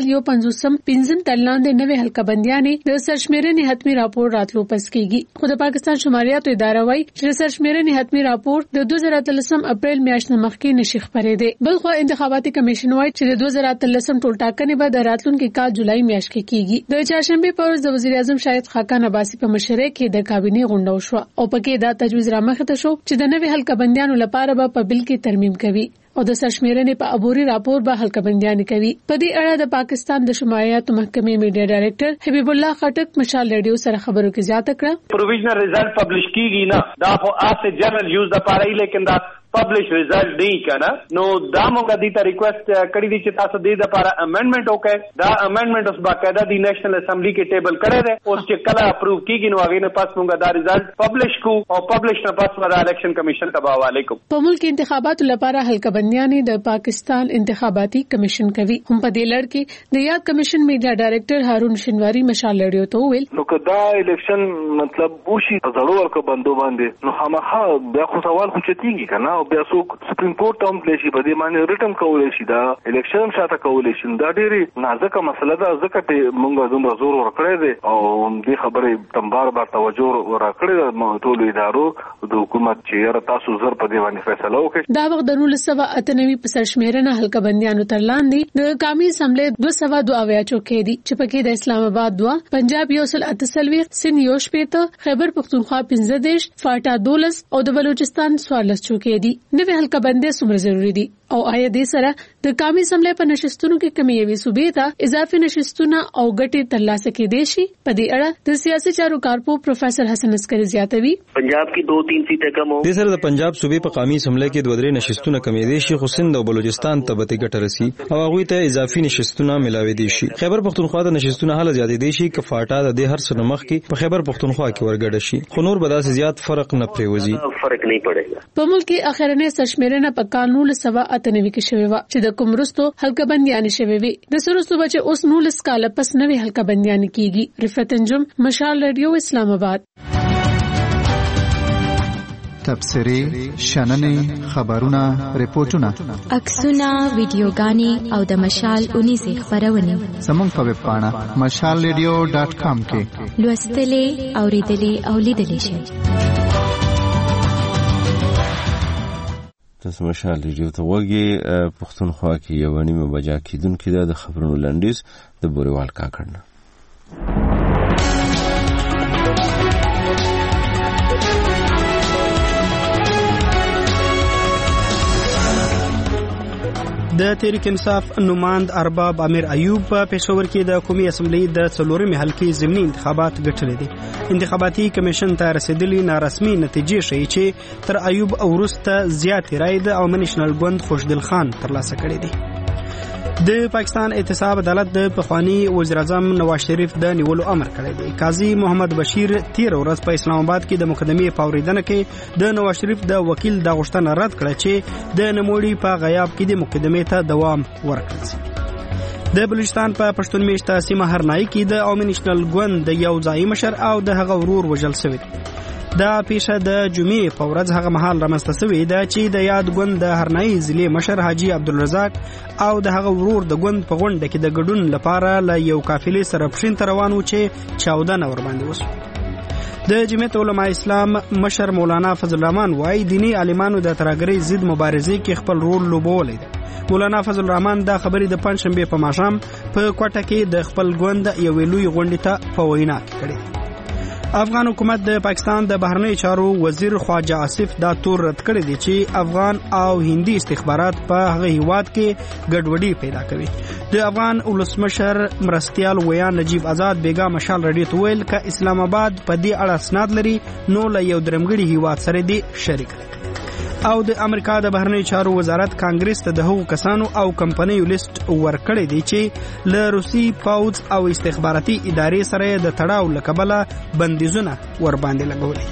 Speaker 5: 55 ترلاندې نوې حلقه بندیانې د سرشمیرنې حتمی راپور راتلو پس کېږي. خو د پاکستان شماریاتو اداره وايي چې سرشمیرنې حتمی راپور د 2013 اپریل میاشتې مخکې نشي خبرېده. بلخو انتخاباتي کمیشن وايي چې د 2013 ټول ټاکنې به د راتلونکي کال جولای میاشت کې کېږي. د چهارشنبه پر ورځ د وزیر اعظم شاهد خاقان عباسی په مشرۍ کې د کابینه غونډه وشوه او پکې دا تجویز رامخته شو چې د نوې حلقه بندیانو لپاره به په بل کې ترمیم کوي او د سرشمیرنې په عبوري راپور به حلقه بندیان کوي. په دې اړه د پاکستان د شماریاتو محکمې میډیا ډایریکټر حبیب الله خټک مشال ریډیو سره خبرو کې زیاته کړه.
Speaker 20: پروویژنل رزلټ پبلش کیږي نه دا خو اسه جنرال یوز د پاره لیکن دا پبلش رزلټ دی کنه. نو دا موږ د دې ریکوست کړی دي چې تاسو دې لپاره امندمنت وکړئ. دا امندمنت اوس باقاعده د نېشنل اسمبلی کې ټیبل کړی دی. اوس چې کله اپروو کیږي نو هغه نه پس موږ دا رزلټ پبلش کو او پبلش نه پس ورا الیکشن کمیشن ته حواله کوو.
Speaker 5: په ملک انتخاباتو لپاره حلقه بندیانې د پاکستان انتخاباتي کمیشن کوي. هم په دې لړ کې د یاد کمیشن میډیا ډایریکټر هارون شینواری مشال ریډیو ته ویل
Speaker 21: نو کدا الیکشن مطلب وشي ضرور ورکو بندو باندې نو خامخا بیا خو سوال خو چتیږي کنه او بیا څوک سپریم کورټ ته هم لشي په دې باندې ریټن کولای شي دا الیکشن شاته کولای شي. دا ډېری نازکه مسله ده ځکه چې موږ دومره زور ورکړی دی او دې خبرې تمبار بار توجه ورکړی د ټولو ادارو د حکومت چې تاسو زر په دې باندې فیصله وکړي.
Speaker 5: دا وخت د 1998 په سرشمیرنه حلقه بندیانو تر لاندې د قومي اسمبلی 202 چوکۍ دي چې پکې د اسلام آباد 2 پنجاب 138 سند 15 خیبر پختونخوا 15 فاټا 12 او د بلوچستان 14 چوکۍ دي. نوې حلقه بندي څومره ضروری دي او آیا دې سره د قومي اسمبلی په نشستونو کې کمی وي صوبې ته اضافي نشستونه او ګټې ترلاسه کېدې شي؟ په دې اړه د سیاسي چارو کارپو پروفیسر حسن عسکری زیاتوي.
Speaker 21: پنجاب کې 2-3 سیټه کم
Speaker 19: دي سره د پنجاب صوبې په قومي اسمبلی کې 2-3 نشستونه کمی دي شي خو سند او بلوچستان ته به ګټه رسي او هغه ته اضافي نشستونه ملاوي دي شي. خیبر پختونخوا ته نشستونه حاله زیاتې دي شي ک فاټا د هر څه مخ کې په خیبر پختونخوا کې ورګډ شي خو نور به داسې زیات فرق نه پریوزي.
Speaker 21: فرق نه پړېږي.
Speaker 5: په ملک کې اخرنه سرشمیرنه په قانون 1998 کې شوی و چې د کومرستو حلقه بندیان شوی وي. د سرستو بچ اوس 19 کال پس نوې حلقه بندیان کیږي. رفعت انجم مشال ریډیو اسلام آباد.
Speaker 10: تبصرې شننې خبرونه ریپورتونه
Speaker 11: عکسونه ویډیوګانې او د مشال 19 خبرونه
Speaker 10: زموږ په ویب پاڼه mashalradio.com کې
Speaker 11: لوستلې اوریدلې او لیدلې شئ.
Speaker 1: تاسو مشال ریډیو ته وګورئ. پښتونخوا کې یو نیمه بجا کېدونکې ده. د خبرونو لنډیز د بوریوال کاکړ نه.
Speaker 2: د تحریک انصاف نماند ارباب امیر ایوب په پېښور کې د قومي اسمبلی د 4مې حلقې ضمني انتخابات ګټلې دي. انتخاباتي کمیشن ته رسیدلي نارسمي نتیجې ښیي چې تر ایوب وروسته زیاتې رایې د عوامي نېشنل ګوند خوشدل خان ترلاسه کړې دي. د پاکستان احتساب عدالت د پخوانی وزیر اعظم نواز شریف د نیولو امر کړی دی. قاضي محمد بشیر 13 ورځ په اسلام آباد کې د مقدمې په اوریدنه کې د نواز شریف د وکیل د غوښتنه رد کړه چې د نوموړي په غیاب کې د مقدمې ته دوام ورکړل شي. د بلوچستان په پښتون میشته سیمه هرنای کې د عوامي نېشنل ګوند د یو ځای مشر او د هغه ورور وژل شوی. دا پیښه د جمعې په ورځ هغه مهال رامنځته شوې ده چې د یاد ګوند د هرنای ضلع مشر حاجی عبدالرزاق او د هغه ورور د ګوند په غونډه کې د ګډون لپاره له یو قافلې سره پښین ته روان و چې چاودنه ور باندې وشوه. د جمعیت علماء اسلام مشر مولانا فضل الرحمن وايي دینی عالمانو د ترهګرۍ ضد مبارزې کې خپل رول لوبولی دی. مولانا فضل الرحمن دا خبرې د پنځشنبه په ماښام په کوټه کې د خپل ګوند یو لوی غونډې ته په وینا کړې. افغان حکومت د پاکستان د بهرنی چارو وزیر خواجه آصف دا تور رد کړی دی چې افغان او هندي استخبارات په هغه هیواد کې ګډوډي پیدا کوي. د افغان ولسمشر مرستیال ویان نجیب آزاد بیگا مشال رادیو ته ویل ک اسلام آباد په دې اړه اسناد لري نو له یو درمګړي هیواد سره دی شریک دی. او د امریکا د بهرنی چارو وزارت کانګرس ته د هغو کسانو او کمپنیو لیست ورکړی دی چې له روسي پاوځ او استخباراتي ادارې سره د تړاو لکبله بندیزونه ور باندې لګولي.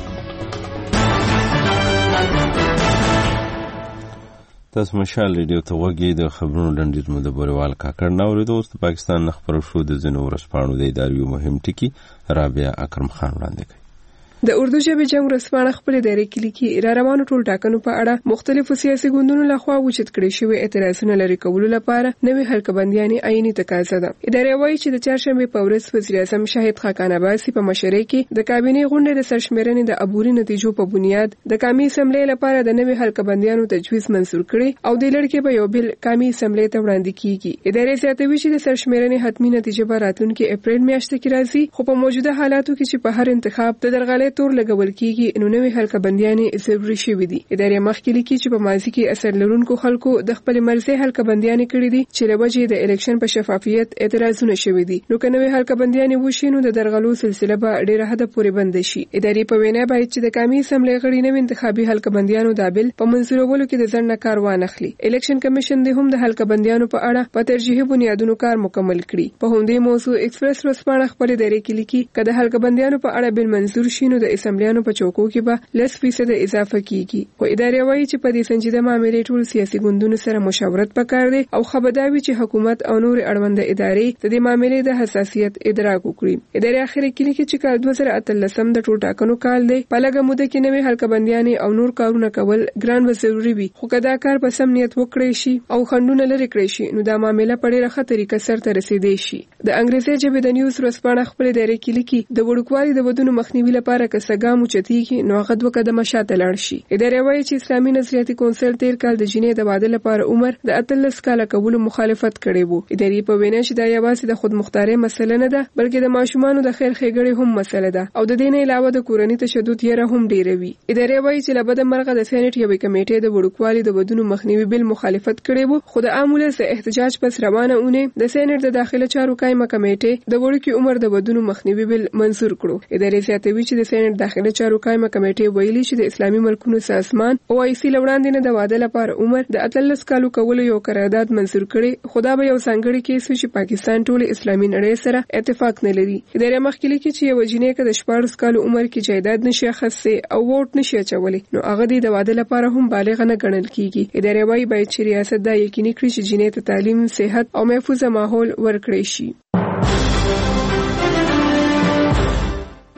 Speaker 1: تاسو مشال ریډیو ته وګورئ. د خبرونو لنډیز مو د بوریوال کاکړ نه اورېدو. اوس د پاکستان نه خبرو شو د ځینو ورځپاڼو د ادارې مهم ټکي رابعه اکرم خان وړاندې کوي.
Speaker 17: د اردو ژبې جنگ ورځپاڼه خپل دایره کې لیکي را روانو ټول ټاکنو په اړه مختلفو سیاسي ګوندونو لخوا وجود کړي شوی اعتراضونه لري کولو لپاره نوې حلقه بندیانې عیني تقاضا ده. ادارې وایي چې د چهارشنبه په ورځ وزیر اعظم شاهد خاقان عباسي په مشرۍ کې د کابینې غونډې د سرشمیرنې د عبوري نتیجو په بنیاد د قومي اسمبلی لپاره د نوې حلقه بندیانو تجویز منزور کړي او د لړ کې به یو بل قومي اسمبلی ته وړاندې کیږي. ادارې زیاتوي چې د سرشمیرنې حتمی نتیجه به راتلونکي اپریل میاشت کې راځي، خو په موجوده حالاتو کې چې په هر انتخاب د درغلۍ تور لګول کیږي نو نوې حلقه بندیانې ضروري شوې دي. ادارې مخکې لیکي چې په ماضي کې اثر لرونکو خلکو د خپل مرزي حلقه بندیانې کړې دي چې له وجې د الیکشن په شفافیت اعتراضونه شوې دي. نو که نوې حلقه بندیانې وشي نو د درغلو سلسله به ډېره حد پورې بند شي. ادارې په وینا باید چې د قومي اسمبلی غړي نوې انتخابي حلقه بندیانو د بل په منځورولو کې د ځنډ کار وانخلي. الیکشن کمیشن د هم د حلقه بندیانو په اړه په ترجیحي بنیادونو کار مکمل کړي. په همدې موضوع ایکسپریس ورځپاڼه خپل ادارې کې لیکي کله حلقه بندیانو په اړه بل منظور شي نو د اسمبلیانو په چوکو کې به 10% اضافه کیږي. خو ادارې وایي چې په دې سنجیده معاملې ټول سیاسي ګوندونو سره مشاورت پکار دی او خبرداوي چې حکومت او نور اړوند ادارې د دې معاملې د حساسیت ادراک وکړي. ادارې اخر کې لیکي چې کال 2013 د ټول ټاکنو کال دی، په لږه موده کې نوې حلقه بندیانې او نور کارونه کول ګران و ضروري وي. خو کدا کار په سم نیت وکړي شي او خندونه لري کړی شي نو دا معاملې په ډېره ښه طریقه سرته رسیدي شي. د انګریزي ژبې د نیوز ورځپاڼه خپل ادارې کې لیکي د وړوکوالي د ودونو مخنیوي لپاره که سګام اوچتېږي نو هغه دوه قدمه شاته لاړ شي. ادارې وایي چې اسلامي نظریاتي کونسل تیر کال د جنې د واده لپاره عمر د 13 کاله کولو مخالفت کړی وو. ادارې په وینا چې دا یوازې د خودمختارۍ مسله نه ده بلکې د ماشومانو د خیر ښېګړې هم مسله ده او د دې نه علاوه د کورنۍ تشدد یې هم ډیروي. ادارې وایي چې لبد مرغه د سېنات یوې کمیټې د وړوکوالي د ودونو مخنیوي بل مخالفت کړی وو، خو د عامولې د احتجاج پس روانه اونې د سېنات د داخله چارو قائمه کمیټې د وړوکی عمر د ودونو مخنیوي بل منظور کړو. ادارې زیاتوي چې د سېنات داخله چارو قائمه کمیټې ویلي چې د اسلامي ملکونو سازمان او ایسي لوړاندې نه د واده لپاره عمر د 13 کالو کولو یو قرارداد منظور کړي، خدا به یو څنګهړي کیس چې پاکستان ټول اسلامي نړۍ سره اتفاق نه لري. ادارې مخکې لیکي چې یو جنې کې د 14 کالو عمر کې جایداد نشي اخیسته او ووټ نشي اچولې نو هغه د واده لپاره هم بالغ نه ګڼل کیږي. ادارې وايي باید چې ریاست دا یقیني کړي چې جنې ته تعلیم، صحت او محفوظ ماحول ورکړي شي.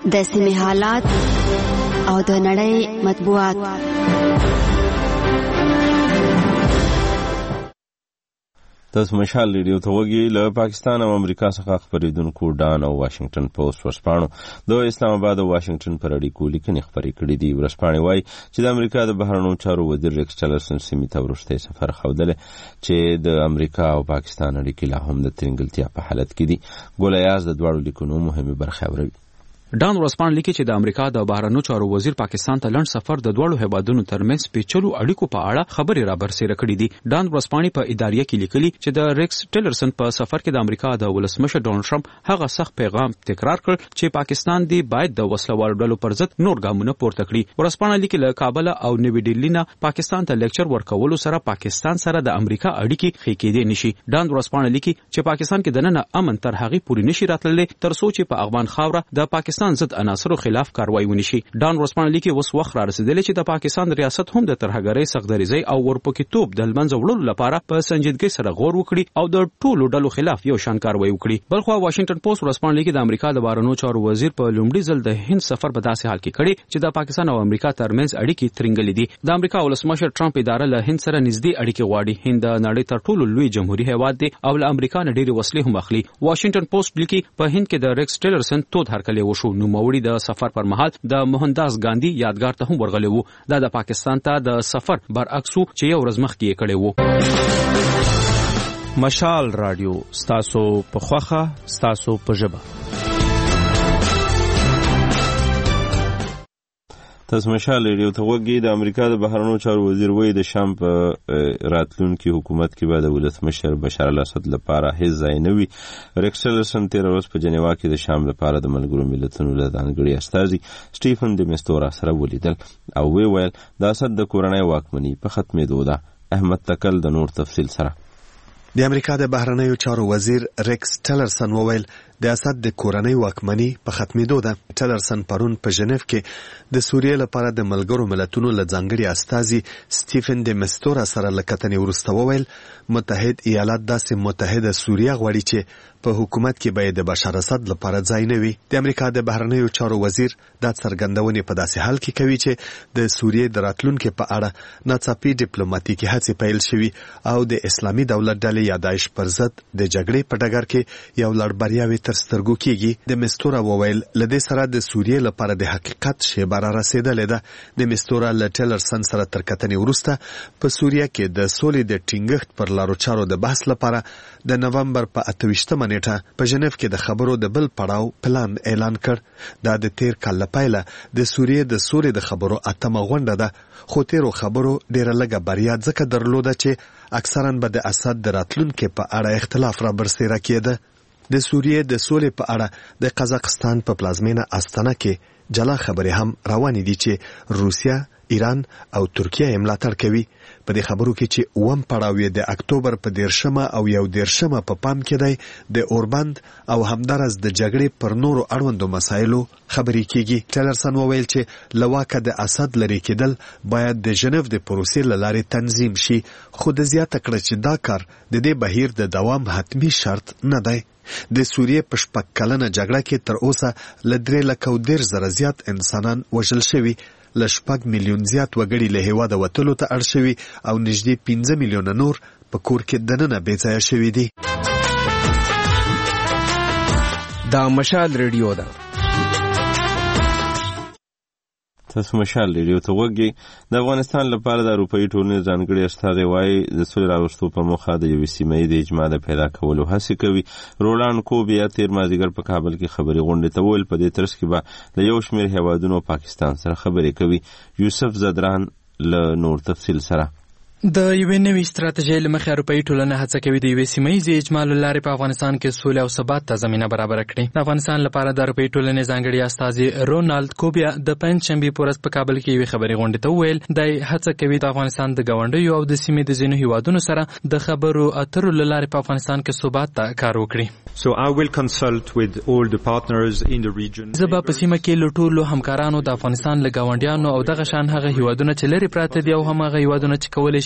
Speaker 6: د سیمې حالات او د نړۍ مطبوعات.
Speaker 1: تاسو مشال ریډیو ته وګورئ. له پاکستان او امریکا څخه خبرېدونکو ډان او واشنگټن پوسټ ورسپاڼو د اسلام آباد او واشنگټن پر اړیکو لیکنې خبرې کړې دي. ورسپاڼې وایي چې د امریکا د بهرنیو چارو وزیر ریکس ټیلرسن سیمې ته وروستی سفر ښودلی چې د امریکا او پاکستان اړیکې لا هم د ترنګلتیا په حالت کې دي. ګولیاز د دواړو لیکنو مهمې برخې اوروي.
Speaker 22: ډان ورسپاڼ لیکي چې د امریکا د بهرنیو چارو وزیر پاکستان ته لنډ سفر د دوړو هیوادونو ترمنځ پیچلو اړیکو په اړه خبرې را برسېره کړې دي. ډان ورسپاڼ په اداریه کې لیکلي چې د ریکس ټیلرسن په سفر کې د امریکا د ولسمشر ډونالډ ټرمپ هغه سخت پیغام تکرار کړ چې پاکستان دی باید د وسلوالو ډلو پر ضد نور ګامونه پورته کړي. ورسپاڼ لیکي له کابل او نوی ډیلی نه پاکستان ته لیکچر ورکولو سره پاکستان سره د امریکا اړیکې ښې کېدې نشي. ډان ورسپاڼ لیکي چې پاکستان کې دننه امن تر هغه پورې نشي راتللی تر څو چې په افغان خاوره د پاکستان ضد عناصرو خلاف کاروایی ونشي. ډان ورسپاڼ لیکي اوس وخت را رسیدلی چې د پاکستان ریاست هم د ترهګرۍ سختدریزۍ او ورپکېتوب د لمنځه وړلو لپاره په سنجیدګۍ سره غور وکړي او د ټولو ډلو خلاف یو شان کاروایی وکړي. بلخوا واشنگټن پوسټ ورسپاڼ لیکي د امریکا د بهرنیو چارو وزیر په لومړي ځل د هند سفر په داسې حال کې کړی چې د پاکستان او امریکا ترمنځ اړیکې ترنګلې دي. د امریکا ولسمشر ټرمپ اداره له هند سره نږدې اړیکې غواړي. هند د نړۍ تر ټولو لوی جمهوریت هیواد دی او له امریکا نه ډېرې وسلې هم اخلي. واشنگټن پوسټ لیکي په هند کې د ریکس ټیلرسن تود هرکلی وشو. نوموړي د سفر پر مهال د موهنداس ګاندھی یادګار ته هم ورغلی وو. دا د پاکستان ته د سفر برعکس چې یو ورځ مخکې یې کړی وو.
Speaker 13: مشال رادیو ستاسو په خوخه ستاسو په ژبه.
Speaker 1: تاسو مشال ریډیو ته وګورئ. د امریکا د بهرنیو چارو وزیر وایي د شام په راتلونکي حکومت کې به د ولسمشر بشار الاسد لپاره هیڅ ځای نه وي. ریکس ټیلرسن تېره ورځ په جنیوا کې د شام لپاره د ملګرو ملتونو له ځانګړي استازي سټیفن د میستورا سره ولیدل او ویل د اسد د کورنۍ واکمني په ختمېدو ده. احمد تکل د نور تفصیل سره.
Speaker 12: د امریکا د بهرنیو چارو وزیر ریکس ټیلرسن وویل د اسد د کورنۍ واکمني په ختمېدو ده. ټیلرسن پرون په ژنیف کې د سوریې لپاره د ملګرو ملتونو له ځانګړي استازي سټیفن د میستورا سره له کتنې وروسته وویل متحد ایالات داسې متحده سوریه غواړي چې په حکومت کې به د بشار اسد لپاره ځای نه وي. د امریکا د بهرنیو چارو وزیر دا څرګندونې په داسې حال کې کوي چې د سوریې د راتلونکي په اړه ناڅاپي ډیپلوماټیکي هڅې پیل شوي او د اسلامي دولت ډلې یا داعش پر ضد د جګړې په ډګر کې یو لړ بریاوې تر سترګو کېږي. د میستورا وویل له دې سره د سوریې لپاره د حقیقت شیبه را رسېدلې ده. د میستورا له ټیلرسن سره تر کتنې وروسته په سوریه کې د سولې د ټینګښت پر لارو چارو د بحث لپاره د نومبر په 28 نیټه په ژنیف کې د خبرو د بل پړاو پلان اعلان کړ. دا د تیر کال لپاره د سوریې د سولې د خبرو اتمه غونډه ده. خو تیرو خبرو ډیره لږه بریا ځکه درلوده چې اکثرا به د اسد د راتلونکي په اړه اختلاف را برسېره کېده. د سوریې د سولې په اړه د قزاقستان په پلازمینه استانه کې جلا خبرې هم روانې دي چې روسیا، ایران او ترکیه یې ملاتړ کوي. په دې خبرو کې چې اوم پړاو د اکتوبر په 13 او 11 په پام کې دی د اوربند او همدارس د جګړې پر نورو اړوندو مسایلو خبرې کیږي. ټیلرسن وویل چې لواکه د اسد لري کېدل باید د ژنیف د پروسې له لارې تنظیم شي. خو د زیاته کړه چې دا کار د دې بهیر د دوام حتمی شرط نه دی. د سوریې په 6 کلنه جګړه کې تر اوسه له 3,10,000 زیات انسانان وژل شوي. له 6 میلیون زیات وګړي له هیواده وتلو ته اړ شوي او نږدې 15 میلیونه نور په کور کې دننه بې ځایه شوي دي.
Speaker 23: دا مشال ریډیو ده.
Speaker 1: تاسو مشال ریډیو ته وګورئ. د افغانستان لپاره د اروپایي ټولنې ځانګړي استازی وایي د سولې راوستو په موخه د یوې سیمه ییزې اجماع د پیدا کولو هڅې کوي. رولاند کوبیا تیر مازدیګر په کابل کې خبري غونډې ته وویل په دې ترڅ کې به د یو شمېر هیوادونو پاکستان سره خبرې کوي. یوسف زدران له نور تفصیل سره.
Speaker 24: د یوې نوې ستراتیژۍ له مخې اروپایي ټولنه هڅه کوي د یوې سیمه ییزې اجماع له لارې په افغانستان کې سولې او ثبات ته زمینه برابره کړي. د افغانستان لپاره د اروپایي ټولنې ځانګړي استازي رونالد کوبیا د پنجشنبې په ورځ په کابل کې یوې خبري غونډې ته وویل دی هڅه کوي د افغانستان د ګاونډیو او د سیمې د ځینو هیوادونو سره د خبرو اترو له لارې په افغانستان کې ثبات ته کار وکړي.
Speaker 25: So I will consult with all the partners in the region.
Speaker 24: زه به په سیمه کې له ټولو همکارانو د افغانستان له ګاونډیانو او دغه شان هغه هیوادونه چې لرې پراته دي او هم هغه هیوادونه چې کولی شي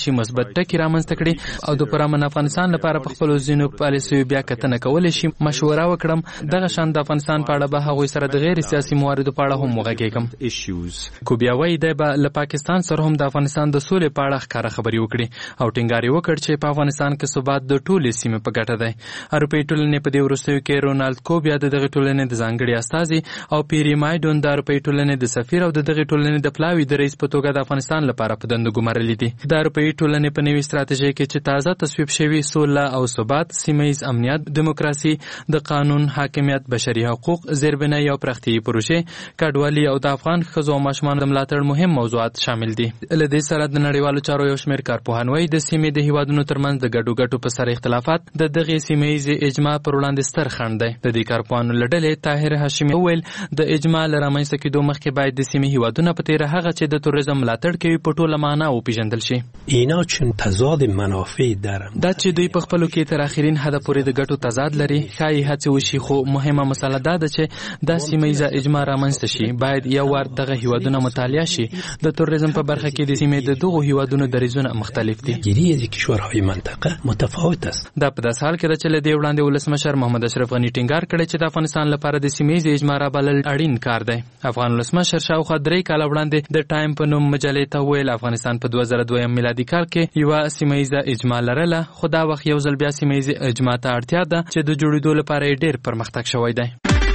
Speaker 24: سیاسي مثبت ټکي رامنځته کړي او د پرامن افغانستان لپاره په خپل ځینو پالیسیو بیا کتنه کولای شي. مشوره وکړم دغه شان د افغانستان په اړه به هغوی سره د غیر سیاسي مواردو په اړه هم وغږیږم. کوبیا وایي دی به له پاکستان سره هم د افغانستان د سولې په اړه ښکاره خبرې وکړي او ټینګار یې وکړ چې په افغانستان کې ثبات د ټولې سیمې په ګټه دی. اروپایي ټولنې په دې وروستیو کې رونالد کوبیا د دغې ټولنې د ځانګړي استازي او پیری مایډون د اروپایي ټولنې د سفیر او د دغې ټولنې د پلاوي د رئیس په توګه د افغانستان لپاره په دندو ګمارلي دي. د اروپایي ټولنې په نوې ستراتیژۍ کې چې تازه تصویب شوي سوله او ثبات، سیمه‌ییز امنیت، دیموکراسي، د قانون حاکمیت، بشري حقوق، زیربنایي او پراختیایي پروژې، کډوالي او د افغان ښځو او ماشومانو د ملاتړ مهم موضوعات شامل دي. له دې سره د نړیوالو چارو یو شمېر کارپوهان وایي د سیمې د هیوادونو ترمنځ د ګډو ګټو په سر اختلافات د دغې سیمه‌ییزې اجماع پر وړاندې ستر خنډ دی. د دې کارپوهانو له ډلې طاهر هاشمي وویل د اجماع له رامنځته کېدو مخکې باید د سیمې هیوادونه په تېره هغه چې د توریزم ملاتړ کوي په ټوله معنا وپېژندل شي.
Speaker 3: اینا چون تضاد منافع دارن
Speaker 24: دا چې دوی په خپلو کې تر اخرین حده پورې د ګټو تضاد لري ښایي هڅې وشي، خو مهمه مسله دا ده چې دا سیمه‌ییزه اجماع رامنځته شي. باید یو وار دغه هیوادونه مطالعه شي. د توریزم په برخه کې د سیمې د دغو هیوادونو دریځونه مختلف دي.
Speaker 3: گیری کشورهای منطقه متفاوت است.
Speaker 24: دا په داسې حال کې ده چې له دې وړاندې ولسمشر محمد اشرف غني ټینګار کړی چې د افغانستان لپاره د سیمه‌ییزې اجماع رابلل اړین کار دی. افغان ولسمشر شاوخوا 3 کاله وړاندې د ټایم په نوم مجلې ته وویل افغانستان په 2002 میلادي کال کې یوه سیمه‌ییزه اجماع لرله، خو دا وخت یو ځل بیا سیمه‌ییزې اجماع ته اړتیا ده چې د جوړېدو لپاره یې ډېر پرمختګ شوی دی.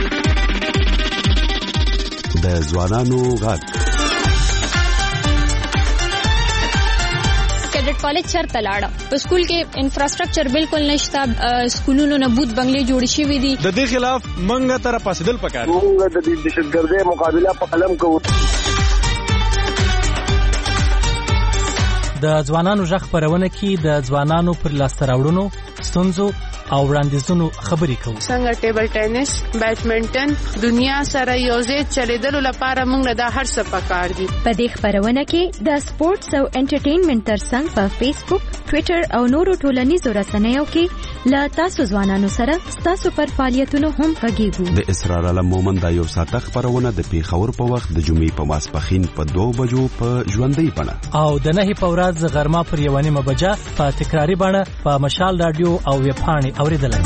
Speaker 7: د ځوانانو غږ
Speaker 8: کیډټ کالج چرته لاړه. په سکول کې انفراستراکچر بالکل نشته، سکولونو نه بوت بنگلې جوړ شوي دي.
Speaker 9: د دې خلاف منګه تر پاسدل پکار.
Speaker 21: موږ د دهشتګردۍ مقابله په قلم کوو.
Speaker 15: د ځوانانو غږ خپرونه کې د ځوانانو پر لاسته راوړنو، ستونزو او وړاندیزونو خبرې کوو.
Speaker 26: څنګه ټیبل ټینس، بیډمنټن، دنیا سره یوځای چلیدلو لپاره موږ دا هر څه پکار دي.
Speaker 11: په دې خبرونه کې د سپورتس او انټرټینمنټ ترڅنګ په فیسبوک، ټوئیټر او نورو ټولنیزو رسنیو کې له تاسو ځوانانو سره ستاسو پر فعالیتونو هم غږیږو.
Speaker 7: د اسرار علم مومن د یو ساعته خبرونه د پیښور په وخت د جمعې په ماسپښین په 2 بجو په ژوندۍ بڼه
Speaker 15: او د 9 په ورځ غرمه پر 1 بجه په تکراری بڼه په مشال رادیو او ویب پاڼې اوریدلای.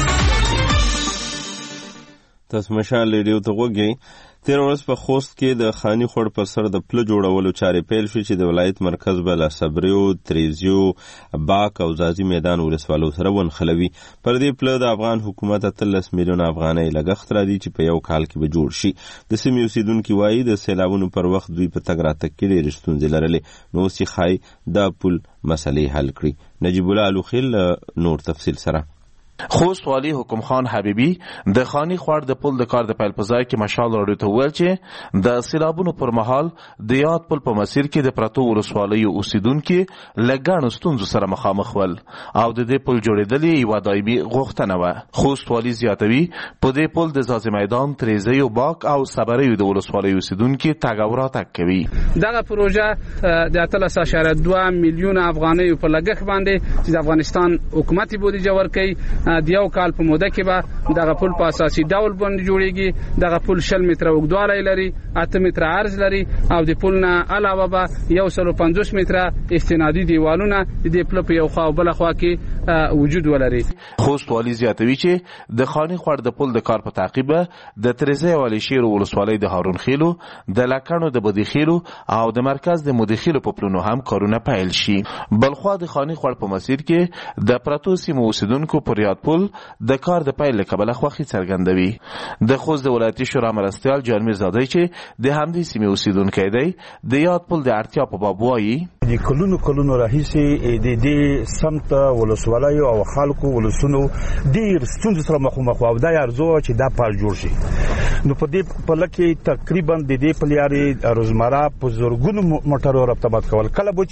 Speaker 1: تاسو مشال ریډیو ته وګورئ. تیر ورځ په خوست کې د خاني خور پر سر د پله جوړولو چارې پیل شوې چې د ولایت مرکز به له صبریو، تریزیو، باک او زازي میدان ولسوالو سره ونښلوي. پر دې پله د افغان حکومت 13 میلیون افغانۍ لګښت راځي چې په یو کال کې به جوړ شي. د سیمې اوسیدونکي وایي د سیلابونو پر وخت دوی په تګ راتګ کې ډېرې ستونزې لرلې، نو اوس یې ښایي دا پل مسلې حل کړي. نجیب الله الوخیل نور تفصیل سره.
Speaker 27: خوست والی حکم خان حبیبی د خانی خوړ د پل د کار د پیل په ځای کې مشال راډیو ته ویل چې د سیلابونو پر مهال د یاد پل په مسیر کې د پرتو ولسوالیو اوسیدونکو لګانو ستونزو سره مخامخ ول او د دې پل جوړېدل یو دایمي غوښتنه و. خوست والی زیاتوي په دې پل د زازي میدان، تریزیو، باک او صبریو د ولسوالیو اوسیدونکو تګ او راتګ کوي.
Speaker 28: دغه پروژه د 13.2 میلیون افغانۍ په لګښت باندې چې د افغانستان حکومت بودیجه ورکړي د یو کال په موده کې به دغه پل په اساسي ډول باندې جوړیږي. دغه پل 20 متره اوږدوالی لري، 8 متره عرض لري او د پل نه علاوه به 150 متره استنادي دیوالونه د دې پل په یو خوا او بل خوا کې وجود ولري.
Speaker 27: خوست والی زیاتوي چې د خانی خوړ د پل د کار په تعقیب د تریزی والی شیر ولسوالۍ د هارون خیلو، د لکانو د بدیخیلو او د مرکز د مدیخیلو په پلونو هم کارونه پیل شي. بلخوا د خانی خوړ په مسیر کې د پرتو سیمو اوسیدونکو پر یاد پل د کار د پیل کبله خوخي څرګندوي. د خوست د ولایتي شورا مرستیال جان میرزادی چې د همدې سیمې اوسیدونکی دی د یاد پل د اړتیا په باب وایي
Speaker 29: د کلونو راهیسې د دې سمت ولسوالیو او خلکو ولسونو ډیر ستونزې سره مخامخ او دا ارزو چې دا پل جوړ شي. نو په دې پل کې تقریبا د دې پلیاري روزمره په زورګونو موټرو رابطه کول. کله به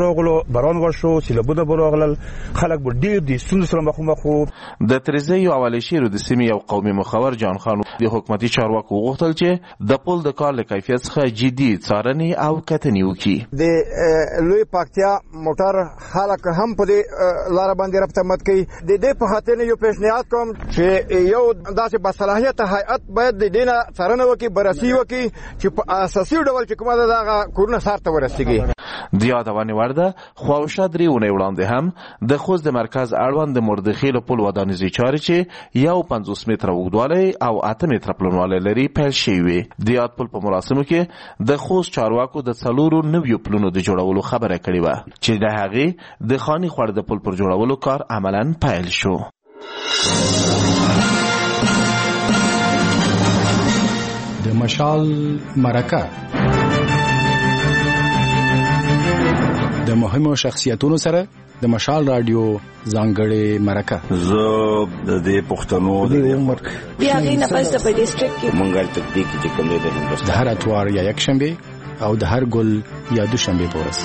Speaker 29: چې باران وشو سیلابونه براغلل خلک به ډیر د ستونزې سره مخامخ.
Speaker 27: د تریزیو اولی شیرو د سیمې یو قومي مخور جان خان د حکومتي چارواکو غوښتل چې د پل د کار له کیفیت څخه جدي څارنې او کتنې وکړي.
Speaker 30: د
Speaker 2: لوی پاکتیا موټر خلک هم په دې لار باندې رابطه مت کوي. د دې په خاطر یو پیشنهاد کوم چې یو داسې باصلاحیت هیئت باید د دې نه څارنه وکړي، بررسي وکړي چې په اساسي ډول چې کومه دغه کورونه سار ته ورسیږي.
Speaker 27: د یادونې وړ ده خواوشا 3 اونۍ وړاندې هم د خوست د مرکز اړوند د مردخیلو پل ودانیزي چارې چې 50 متره اوږدوالی او 8 متره پلنوالی لري پیل شوي وي. د یاد پل په مراسمو کې د خوست چارواکو د 4 نویو پلونو د جوړولو خبره کړې وه چې د هغې د خاني خوړ د پل پر جوړولو کار عملاً پیل شو.
Speaker 4: د مشال مرکه د مهمو شخصیتونو سره د مشال رادیو ځانګړې مرکه.
Speaker 5: زه د دې پښتنو د عمر
Speaker 10: بیا غي نه پس په ډیسټریکټ کې
Speaker 5: منګل تطبیق چې کوم دی
Speaker 4: د هر اتوار یا یک شنبه او د هر ګل یا دوشنبه پورس.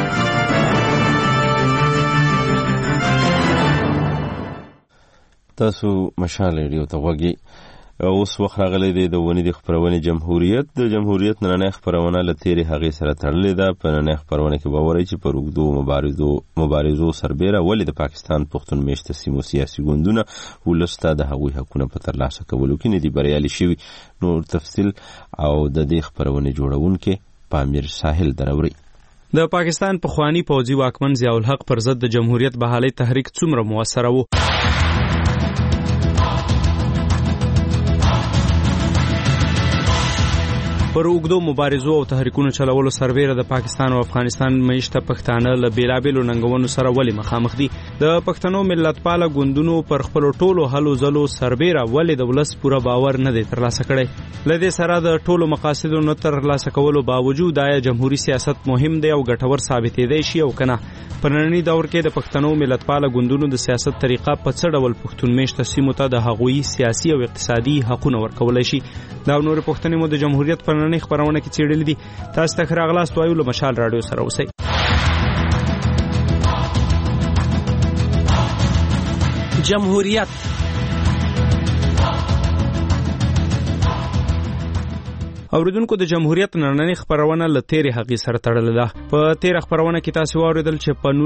Speaker 1: تاسو مشال رادیو ته وګورئ. اوس وخت راغلی دی د ونې د خپرونې جمهوریت. د جمهوریت نننۍ خپرونه له تیرې هغې سره تړلې ده. په نننۍ خپرونه کې به وورئ چې پر اوږدو مبارزو سربیره ولې د پاکستان پښتون میشته سیمو سیاسي ګوندونه ولس ته د هغوی حقونه په ترلاسه کولو کې نه دي بریالي شوي. نور تفصیل او د دې خپرونې جوړونکی پامیر ساحل دراوري.
Speaker 22: د پاکستان پخوانی پوځي واکمن ضیاء الحق پر ضد د جمهوریت بحالي تحریک څومره موثره و؟ پر اوږدو مبارزو او تحریکونو چلولو سربیره د پاکستان او افغانستان میشته پښتانه له بیلابیلو ننګونو سره ولې مخامخ دي؟ د پښتنو ملتپاله ګوندونو پر خپلو ټولو هلو ځلو سربیره ولې د ولس پوره باور نه دی ترلاسه کړی؟ له دې سره د ټولو مقاصدو نه ترلاسه کولو باوجود آیا جمهوریت سیاست مهم دی او ګټور ثابتېدی شي او که نه؟ په ننني دور کې د پښتنو ملتپاله ګوندونو د سیاست طریقه په څه ډول پښتون میشته سیمو ته د هغوی سیاسي او اقتصادي حقونه ورکولی شي؟ دا نور پوښتنې مو د جمهوریت په نننۍ خپرونه کې څېړلې دي. تاسو ته ښه راغلاست وایو. له مشال راډیو سره اوسئ.
Speaker 15: جمهوریت
Speaker 22: اوریدونکو د جمهوریت نننۍ خپرونه له تیرې هغې سره تړلې ده. په تیره خپرونه کې تاسو واوریدل چې په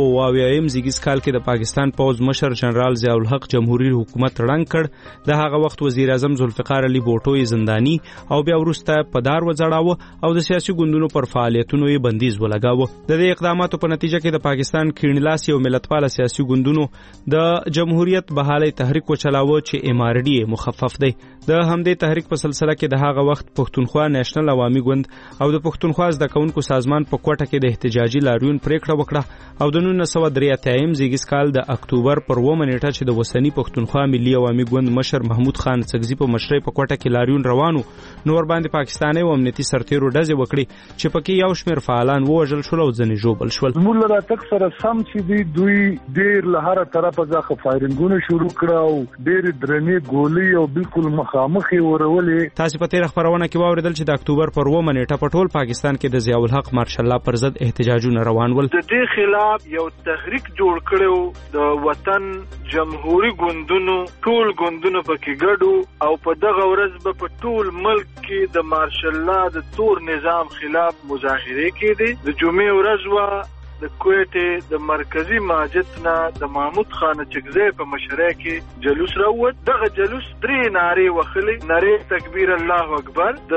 Speaker 22: 1980 زیږیز کال کې د پاکستان پوځ مشر جنرال ضیاء الحق جمهوریت حکومت ړنګ کړ. د هغه وخت وزیر اعظم ذوالفقار علي بوټو یې زنداني او بیا وروسته په دار وځړاوه او د سیاسي ګوندونو پر فعالیتونو یې بندیز ولګاوه. د دې اقداماتو په نتیجه کې د پاکستان کیڼلاسي او ملتپاله سیاسي ګوندونو د جمهوریت بحالي تحریک وچلاوه چې MRD مخفف دی. د همدې تحریک په سلسله کې د هغه وخت پښتونخوا نېشنل عوامي ګوند او د پښتونخوا زده کوونکو سازمان په کوټه کې د احتجاجي لاریون پریکړه وکړه او د 1983 زیږیز کال د اکتوبر پر 9 نیټه چې د وسنی پښتونخوا ملي عوامي ګوند مشر محمود خان سګزي په مشرۍ په کوټه کې لاریون روانو نور باندې پاکستاني او امنیتي سرتیرو ډزې وکړي چې پکې یو شمېر فعالان ووژل شول او ځینې ژوبل شول.
Speaker 14: موږ له تک سره سم چې دوی ډېر له هر طرفه ځخه فایرینګونه شروع کړه او ډېر درنې ګولۍ او بالکل مخامخ ورولې.
Speaker 22: تاسو په تیر خبرونه کې واوریدل چې د اکتوبر پر 9 نیټه په ټول پاکستان کې د ضیاء الحق مارشال الله پر ضد احتجاجونه روان ول.
Speaker 21: د دې خلاف یو تحریک جوړ کړو د وطن جمهوریت ګوندونو ټول ګوندونو پکې ګډو او په دغه ورځ په ټول ملک کې د مارشال الله د تور نظام خلاف مظاهره کېدې. د جمعې ورځ وا د کوټې د مرکزی مسجد نه د محمود خان چغزی په مشرۍ کې جلوس راووت. دغه جلوس 3 نارې وخلې، نارې تکبیر الله اکبر، د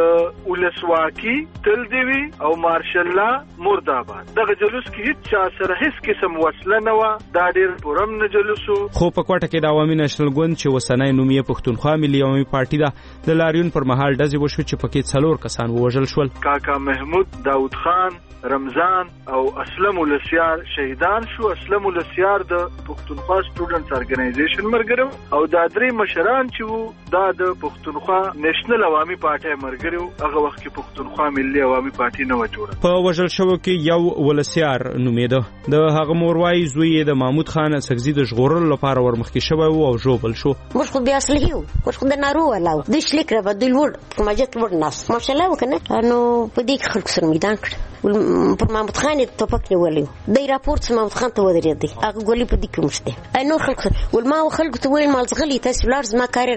Speaker 21: ولسواکي تل دی وی او مارشال الله مرداباد. دغه جلوس کې هیڅ چا سره هیڅ قسم وسله نه و. دا ډېر پرم نه جلوسو.
Speaker 22: خو په کوټه کې د عوامي نېشنل ګوند چې وسنۍ نوم یې پښتونخوا ملي عوامي پارټي ده د لاریون پر مهال ډزې وشوې چې پکې 4 کسان ووژل شول.
Speaker 21: کاکا محمود، داود خان، رمضان او اسلم ولسیار شهیدان شو. اسلم ولسیار د پښتونخوا سټوډنټس ارګنایزیشن مرګرو او د 3 مشران چې وو دا د پښتونخوا نېشنل عوامي پارټي مرګرو. هغه وخت کې پښتونخوا ملي عوامي پارټي نه و جوړه.
Speaker 22: په وژل شوو کې یو ولسیار نومېده. د هغه موروای زوی د محمود خان سګزي د ژغورلو لپاره ورمخکې شوی وو او ژوبل شو.
Speaker 10: موږ خو بیا اصلي یو موږ خو د نارو ولاو د شلیک را بدل ور ماجت ور ناس ماشاءالله وکنه نو په دې خلک سره میدان کړ پر محمود خان ټوپک نیولې دی راپورټ محمود خان ته ودرېدی هغه ګولې په دې کې مشته نور خلک ول ما خلکو ته ویل مال زغلی تاسو لار زما کار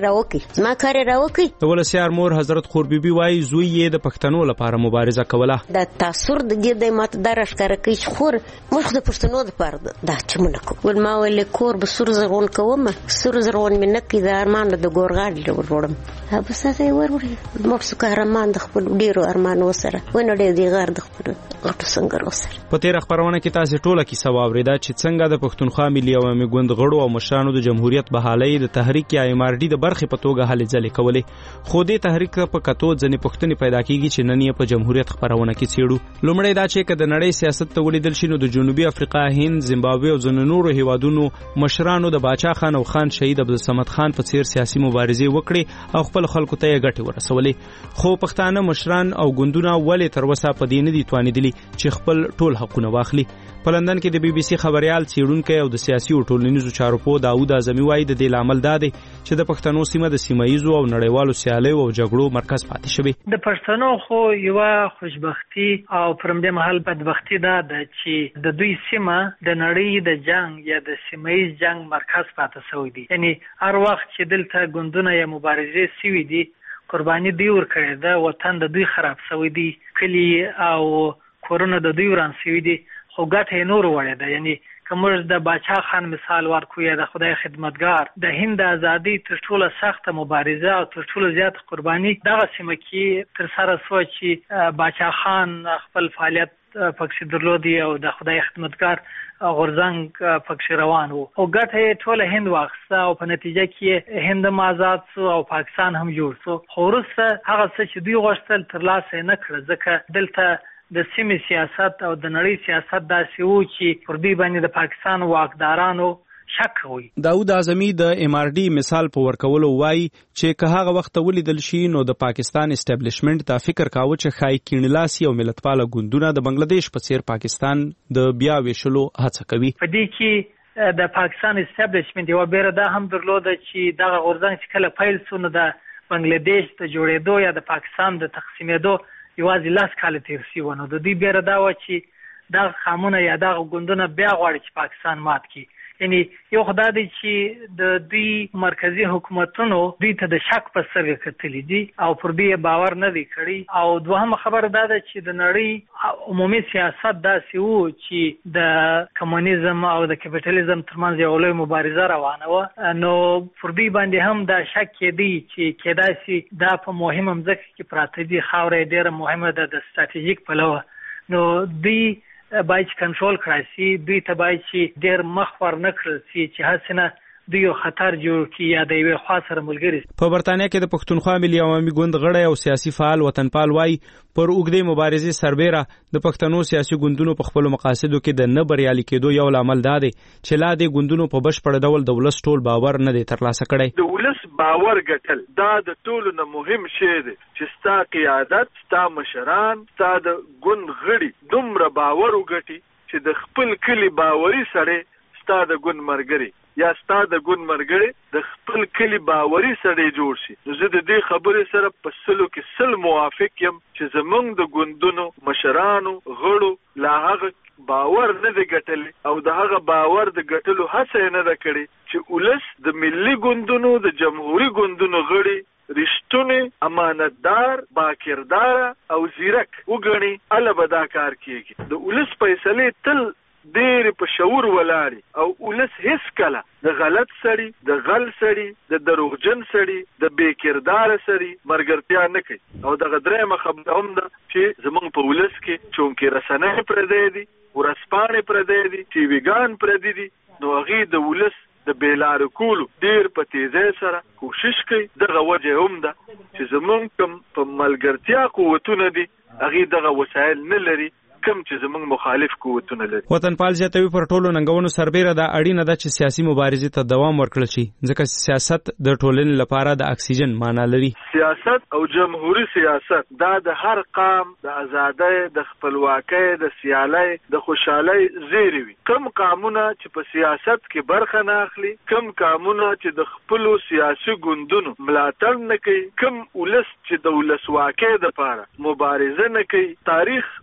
Speaker 10: راوکي
Speaker 22: ولسیار مور حضرت خور بیبي وای زوی یې د پښتنو لپاره مبارزه کوله
Speaker 10: د تاثیر د دې د ماته درشکره کې خور مخ د پښتنو لپاره دا چمنه کو ول ما ول کور به سور زرون کوم سور زرون منه کې د ارمان د ګورغاډ وروړم بس هغه وروري مرسو قهرمان د خپل ډیرو ارمان وسره ونه ډیر دی غار د خپل غټو څنګه وسره
Speaker 22: په تیر خبرونه کې تاسو ټوله کې سواب ریدا چې څنګه د پښتونخوا ملي عوامي ګوند غړو او مشرانو د جمهوریت بحالي د تحریک یا MRD د برخې په توګه هلې ځلې کولې خو دې تحریک په کتو ځنې پښتنې پیدا کیږي چې نن یې په جمهوریت خبرونه کې څېړو لومړی دا چې د نړۍ سیاست ته ولیدل شي نو د جنوبي افریقا هند زیمبابوې او ځینو نورو هیوادونو مشرانو د باچا خان او خان شهید عبدالصمد خان په څیر سیاسي مبارزې وکړي او خپل خلکو ته یې ګټې ورسولې خو پښتانه مشران او ګوندونه ولې تر اوسه په دې نه دي توانېدلي چې خپل ټول حقونه واخلي په لندن کې د BBC خبريال څېړونکی او د سیاسي او ټولنیزو چارو په داوود اعظمي وایي د دې لامل دا دی چې د پښتنو سیمه د سیمایزو او نړیوالو سیالیو او جګړو مرکز پاتې شوی
Speaker 6: د پښتنو خو یو خوشبختی او پرمدې محل بدبختی دا د چې د دوی سیمه د نړۍ د جنگ یا د سیمایز جنگ مرکز پاتې شوی دی یعنی هر وخت چې دلته ګوندونه یا مبارزې سوي دي قرباني دی ورکړي دا وطن د دوی خراب شوی دی کلی او کورونه د دوی وران شوی دي خو ګټه نور وړي ده یعنی کومر د باچا خان مثال ورکو یا د خدای خدمتگار د هند ازادي تر ټولو سخته مبارزه او تر ټولو زیات قرباني دغه سیمه کې تر سره سوچي باچا خان خپل فعالیت پکې درلودي او د خدای خدمتگار غورزنګ پکې روان وو او ګټه ټول هند واخصه او په نتیجه کې هند آزاد شو او پاکستان هم جوړ شو خو وروسته هغه څه چې دوی غوښتل ترلاسه نه کړ ځکه دلته د سیمې سیاست او د نړۍ سیاست داسې وو چې پر دوی باندې د پاکستان واکدارانو شک وي
Speaker 22: داوود اعظمي د MRD مثال په ورکولو وایي چې که هغه وخت ولیدل شي نو د پاکستان اسټابلیشمنت دا فکر کاوه چې خای کینلاسي او ملتپاله ګوندونه د بنگلاديش په څیر پاکستان د بیا ویشلو هڅه کوي
Speaker 6: په دې کې د پاکستان اسټابلیشمنت یو بیره دا هم درلوده چې دغه غورځنګ چې کله پیل شو نو د بنگلاديش د جوړېدو یا د پاکستان د تقسیمېدو یوازې لاس کال تیر شي ونه د دې بیره دا و چې دا قانون یا دا ګوندونه بیا غواړي چې پاکستان مات کړي یعنی یو خدای دی چې د دوی مرکزی حکومتونو دوی ته د شک په سترګه کتلې دي او پر دې باور نه دی کړی او دوهم خبر دا ده چې د نړۍ عمومي سیاست داسې وو چې د کمونیزم او د کپټالیزم ترمنځ یو لوی مبارزه روانه وه نو پر دې باندې هم دا شک کېدی چې کېدای شي دا په مهمه مځکه کې پراته دي خاوره ډېره مهمه ده د ستراتیژیک پلوه نو دوی باید کنټرول کړای شي دوی ته باید چې ډېر مخ ور نه کړل شي چې هڅه دوی یو خطر جوړ کړي یا د یوې خوا سره ملګري
Speaker 22: په برتانیا کې د پښتونخوا ملي عوامي ګوند غړی او سیاسي فعال وطنپال وای پر اوږدې مبارزې سربېره د پښتنو سیاسي ګوندونو په خپل مقاصدو کې د نه بریالي کېدو یو لامل دا دی چې لا دې ګوندونو په بشپړ ډول د ولس ټول باور نه دی ترلاسه کړی
Speaker 12: د ولس باور ګټل دا د ټولو نه مهم شی دی چې ستا قیادت ستا مشران ستا د ګوند غړي دومره باور وګټي چې د خپل کلی باوري سړی ستا د ګوند مرګري یا ستا د ګوند مرګري د خپل کلی باوري سړی جوړ شي نو زه د دې خبرې سره په سلو کې سل موافق یم چې زمونږ د ګوندونو مشرانو غړو لا هغه باور نه دی ګټلی او د هغه باور د ګټلو هڅه یې نه ده کړې چې ولس د ملي ګوندونو د جمهوري ګوندونو غړي رښتونی امانتدار باکردار او زیرک وګڼي اله به دا کار کیږي د ولس فیصلې تل ډېر په شعور ولاړي او ولس هیڅ کله د غلط سړي د غل سړي د دروغجن سړي د بیکردار سړي مرګرتیا نه کوي او دغه درېمه خبره هم ده چې زمونږ په ولس کې چونکې رسنۍ پردې دي ورځپاڼې پردې دي ټي ویګان پردې دي نو هغې د ولس د بیلارو کولو ډېر په تیزۍ سره کوشش کوي دغه وجه هم ده چې زمونږ کوم په ملګرتیا قوتونه دي هغې دغه وسایل نه لري کم چې زمونږ مخالف قوتونه لري
Speaker 22: وطنپال زیاتوي پر ټولو ننګونو سربېره دا اړینه ده چې سیاسي مبارزې ته دوام ورکړل شي ځکه سیاست د ټولنې لپاره د اکسیجن معنا لري
Speaker 12: سیاست او جمهوریت سیاست دا د هر قام د ازادۍ د خپلواکۍ د سیالۍ د خوشحالۍ زیری وي کم قامونه چې په سیاست کې برخه نه اخلي کم قامونه چې د خپلو سیاسي ګوندونو ملاتړ نه کوي کم ولس چې د ولسواکۍ دپاره مبارزه نه کوي تاریخ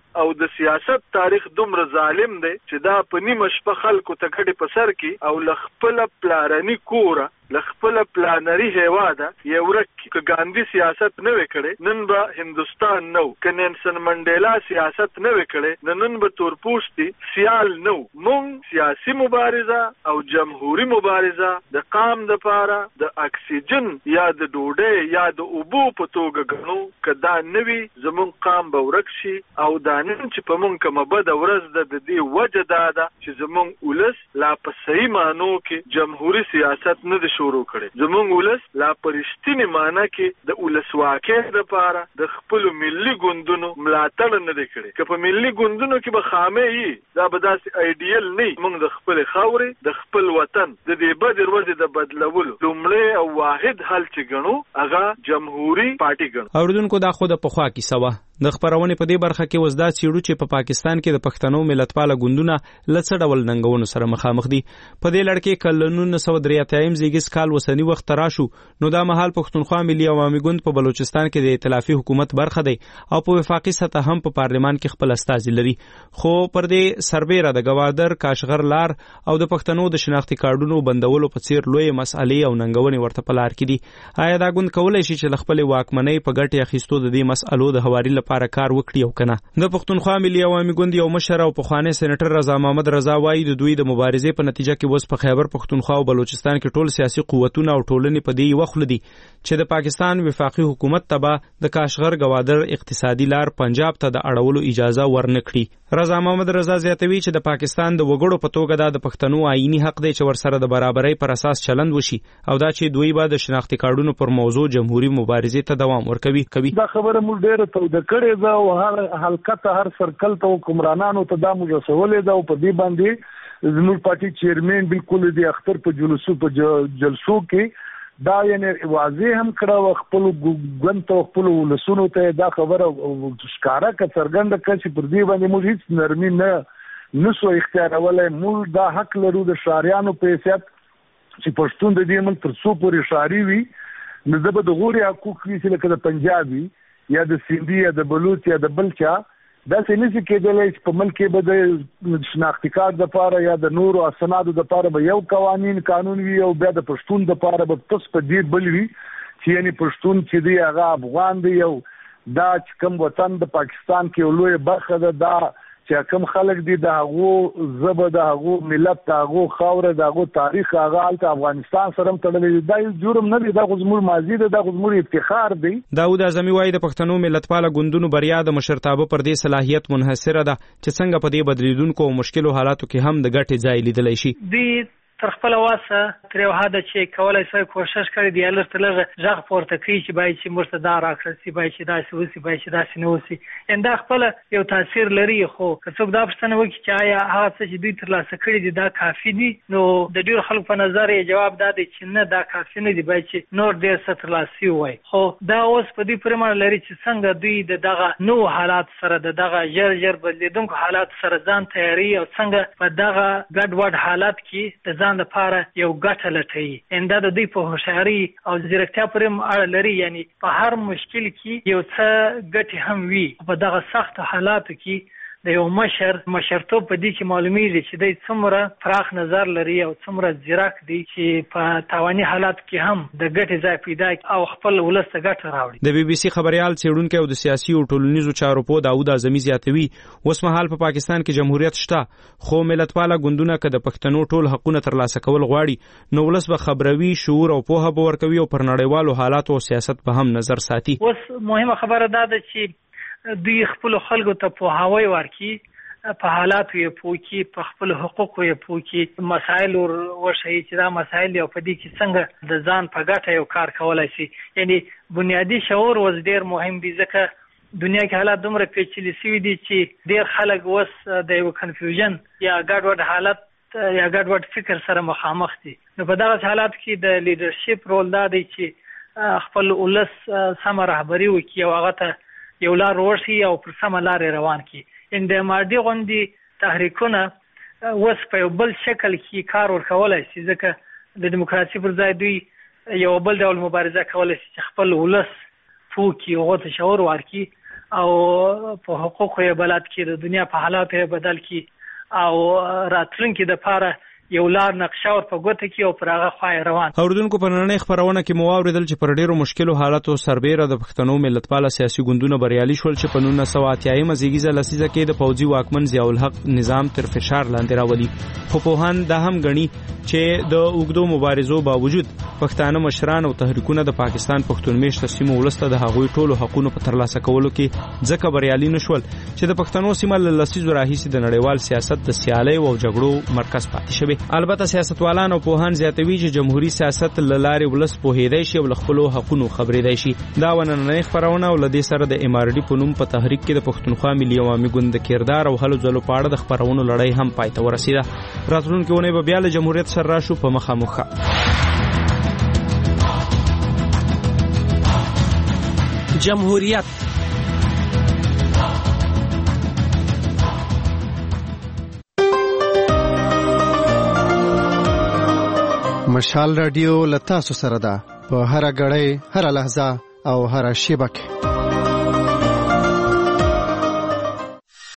Speaker 12: او د سیاست تاریخ دومره ظالم دی چې دا په نیمه شپه خلکو ته کډې په سر کې او له خپله پلارني کوره له خپله پلانري هیواده یې ورک کړي. که ګاندي سیاست نه وی کړی نن به هندوستان نه و، که نیلسن منډیلا سیاست نه وی کړی نن به تورپوستي سیال نه و. مونږ سیاسي مبارزه او جمهوري مبارزه د قام دپاره د اکسیجن یا د ډوډۍ یا د اوبو په توګه ګڼو. که دا نه وي زمونږ قام به ورک شي او دا نن چې په مونږ کومه بده ورځ ده د دې وجه دا ده چې زمونږ ولس لا په صحیح معنو کې جمهوري سیاست نه دی شروع کړي. زمونږ ولس لا په رښتینې معنی کې د ولسواکۍ دپاره د خپلو ملي ګوندونو ملاتړ نه دی کړی. که په ملي ګوندونو کې به خامې وي دا به داسې ایډیل نه وي. مونږ د خپلې خاورې د خپل وطن د دې بدې ورځې د بدلولو لومړی او واحد حل چې ګڼو هغه جمهوري پارټي ګڼو.
Speaker 22: اوریدونکو دا خو د پخوا کیسه وه. د خبرونې په دې برخه کې وزدا چیړو چې په پاکستان کې د پښتنو ملتپاله ګوندونه لڅ ډول ننګونو سره مخامخ دي. په دې لړ کې کله 1983 زیږیز کال وسنی وخت تراشو نو دا مهال پښتونخوا ملي عوامي ګوند په بلوچستان کې د ائتلافي حکومت برخه دی او په وفاقي سطح هم په پارلمان کې خپل استازي لري. خو پر دې سربېره د گوادر کاشغر لار او د پښتنو د شناختی کارډونو بندولو په څیر لوی مسالې او ننګونې ورته په لار کې دي. آیا دا ګوند کولای شي چې خپل واکمنۍ په ګټه اخیستو د دې مسالو د هواري لپاره کار وکړي او کنه؟ د پښتونخوا ملي عوامي ګوند یو مشر او پخوانی سېنیټر رضا محمد رضا وایي د دوی د مبارزې په نتیجه کې اوس په خیبر پښتونخوا او بلوچستان کې ټول سیاسي قوتونه او ټولنې په دې وخت لدي چې د پاکستان وفاقي حکومت تبا د کاشغر گوادر اقتصادي لار پنجاب ته د اړولو اجازه ورنکړي. رضا محمد رضا زیاتوي چې د پاکستان د وګړو په توګه د پښتنو آئینی حق دی چې ورسره د برابرۍ پر اساس چلند وشي او دا چې دوی به د شناختی کارډونو پر موضوع جمهوریت مبارزې ته دوام ورکوي.
Speaker 14: دا خبره موږ ډېره توده کړې ده او هر حلقه ته هر سرکل ته حکمرانانو ته دا موږ رسولې ده او په دې باندې زموږ پارټي چیرمن بالکل د اختر په جلسو کې دا یعنی واضح هم کړه خپل ګوند ته خپل ولسونو ته دا خبره ښکارا ک څرګنده کړي چې پر دې باندې موږ هیڅ نرمي نه سو اختیارولای. موږ دا حق لرو د شاریانو په حیثیت چې پښتون د دې ملک تر څو پورې شاری وي نو د غوري حقوق چې لکه د پنجابي یا د سیندي یا د بلوچ یا د بلچا دا څه نشي کېدلی چې په ملک کې به د شناختی کارت دپاره یا د نورو اسنادو دپاره به یو قانون وي او بیا د پښتون دپاره به تس په دې بل وي چې یعنی پښتون چې دی هغه افغان دی او دا چې کوم وطن د پاکستان کې یو لوی برخه ده دا چې کوم خلک دي د هغو زبه د هغو ملت د هغو خاوره د هغو تاریخ هغه هلته افغانستان سره هم تړلی دا جرم نه دی. دا خو زموږ ماضي ده دا خو زموږ افتخار دی.
Speaker 22: داود اعظمي وایي د پښتنو ملتپاله ګوندونو بریا د مشرتابه پر دې صلاحیت منحصره ده چې څنګه په دې بدلیدونکو او مشکلو حالاتو کې هم د ګټې ځای لیدلی شي.
Speaker 6: تر خپل واسه تر یو حد چې کولای شي کوشش کړي دی لږ تر لږه ځغ پورته کوي چې باید چې مرسته دار راکړي باید چې داسې وسی باید چې داسې نه وسی انده خپل یو تاثیر لري. خو که څوک دا پوښتنه وکړي چې آیا هغه څه چې دوی ترلاسه کړي دي دا کافي دي نو د ډیرو خلکو په نظر یې جواب دا دی چې نه دا کافي نه دي باید چې نور ډیر څه ترلاسه وي. خو دا اوس په دې پرمانه لري چې څنګه دوی د دغه نو حالات سره د دغه ژر بدلیدونکو حالات سره ځان تیاری او څنګه په دغه ګډوډ حالات کې د ځان لپاره یو ګټه لټوي. انده د دوی په هوښیاري او ځیرکتیا پورې اړه لري یعنی په هر مشکل کې یو څه ګټې هم وي. په دغه سخت حالاتو کې د یو مشرتوب په دې کې معلومیږي چې دوی څومره پراخ نظر لري او څومره ځیرک دي چې په تاواني حالاتو کې هم د ګټې ځای پیدا او خپل ولس ته ګټه راوړي.
Speaker 22: د بي بي سي خبريال څېړونکی او د سیاسي او ټولنیزو چارو په داود اعظمي زیاتوي اوس مهال په پاکستان کې جمهوریت شته خو ملتپاله ګوندونه که د پښتنو ټول حقونه ترلاسه کول غواړي نو ولس به خبروي شعور او پوهه به ورکوي او پر نړیوالو حالاتو او سیاست به هم نظر ساتي.
Speaker 6: اوس مهمه خبره ده چې دوی خپل خلکو ته پوهاوی ورکړي په حالاتو یې پوهکي په خپل حقوقو یې پوهکي مسایل ورښیي چې دا مسایل یو په دې کې څنګه د ځان په ګټه یو کار کولی شي. یعنی بنیادي شعور اوس ډېر مهم دی ځکه دنیا کې حالات دومره پیچلي شوي دي چې ډېر خلک اوس د یو کنفیوژن یا ګډوډ حالت یا ګډوډ فکر سره مخامخ دي. نو په دغه حالاتو کې د لیډرشپ رول دا دی چې خپل ولس سمه رهبري وکړي او هغه ته یو لار ورشي او پر سمه لارې روان کړي. ان د مادي غوندې تحریکونه اوس په یو بل شکل کې کار ورکولی شي ځکه د دیموکراسي پر ځای دوی یو بل ډول مبارزه کولی شي چې خپل ولس پوه کړي هغو ته شعور ورکړي او په حقوقو یې بلد کړي، د دنیا په حالاتو یې بدل کړي او راتلونکي دپاره یو لار نقشه ور په ګوته کې او پر هغه خوا روان.
Speaker 22: اوریدونکو په نننۍ خبرونه کې مو واوریدل چې پر ډیرو مشکلو حالاتو سربېره د پښتنو ملتپاله سیاسي ګوندونه بریالي شول چې په 1980 زیږیزه لسیزه کې د پوځي واکمن ضیاء الحق نظام تر فشار لاندې راولي. خو پوهان دا هم غني چې د اوږدو مبارزو باوجود پښتانه مشران او تحریکونه د پاکستان پښتون میشته سیمو ولسته د هغوی ټولو حقوقو په ترلاسه کولو کې ځکه بریالي نشول چې د پښتنو سیمه له لسیزو راهیسې د نړیوال سیاست د سیالۍ او جګړو مرکز پاتې شوی. البته سیاستوالان او پوهان زیاتوي چې جمهوریت سیاست له لارې ولس پوهېدای شي او له خپلو حقونو خبرېدای شي. دا ونننۍ خبرونه او له دې سره د MRD په نوم په تحریک کې د پښتونخوا ملي عوامي ګوند د کردار او هلو ځلو په اړه د خبرونو لړۍ هم پای ته ورسېده. راتلونکې اونۍ به بیا له جمهوریت سره راشو په مخامخ.
Speaker 3: جمهوریت
Speaker 13: مشال رادیو لتا سره ده په هر غړې هر لحظه او هر شیبه کې.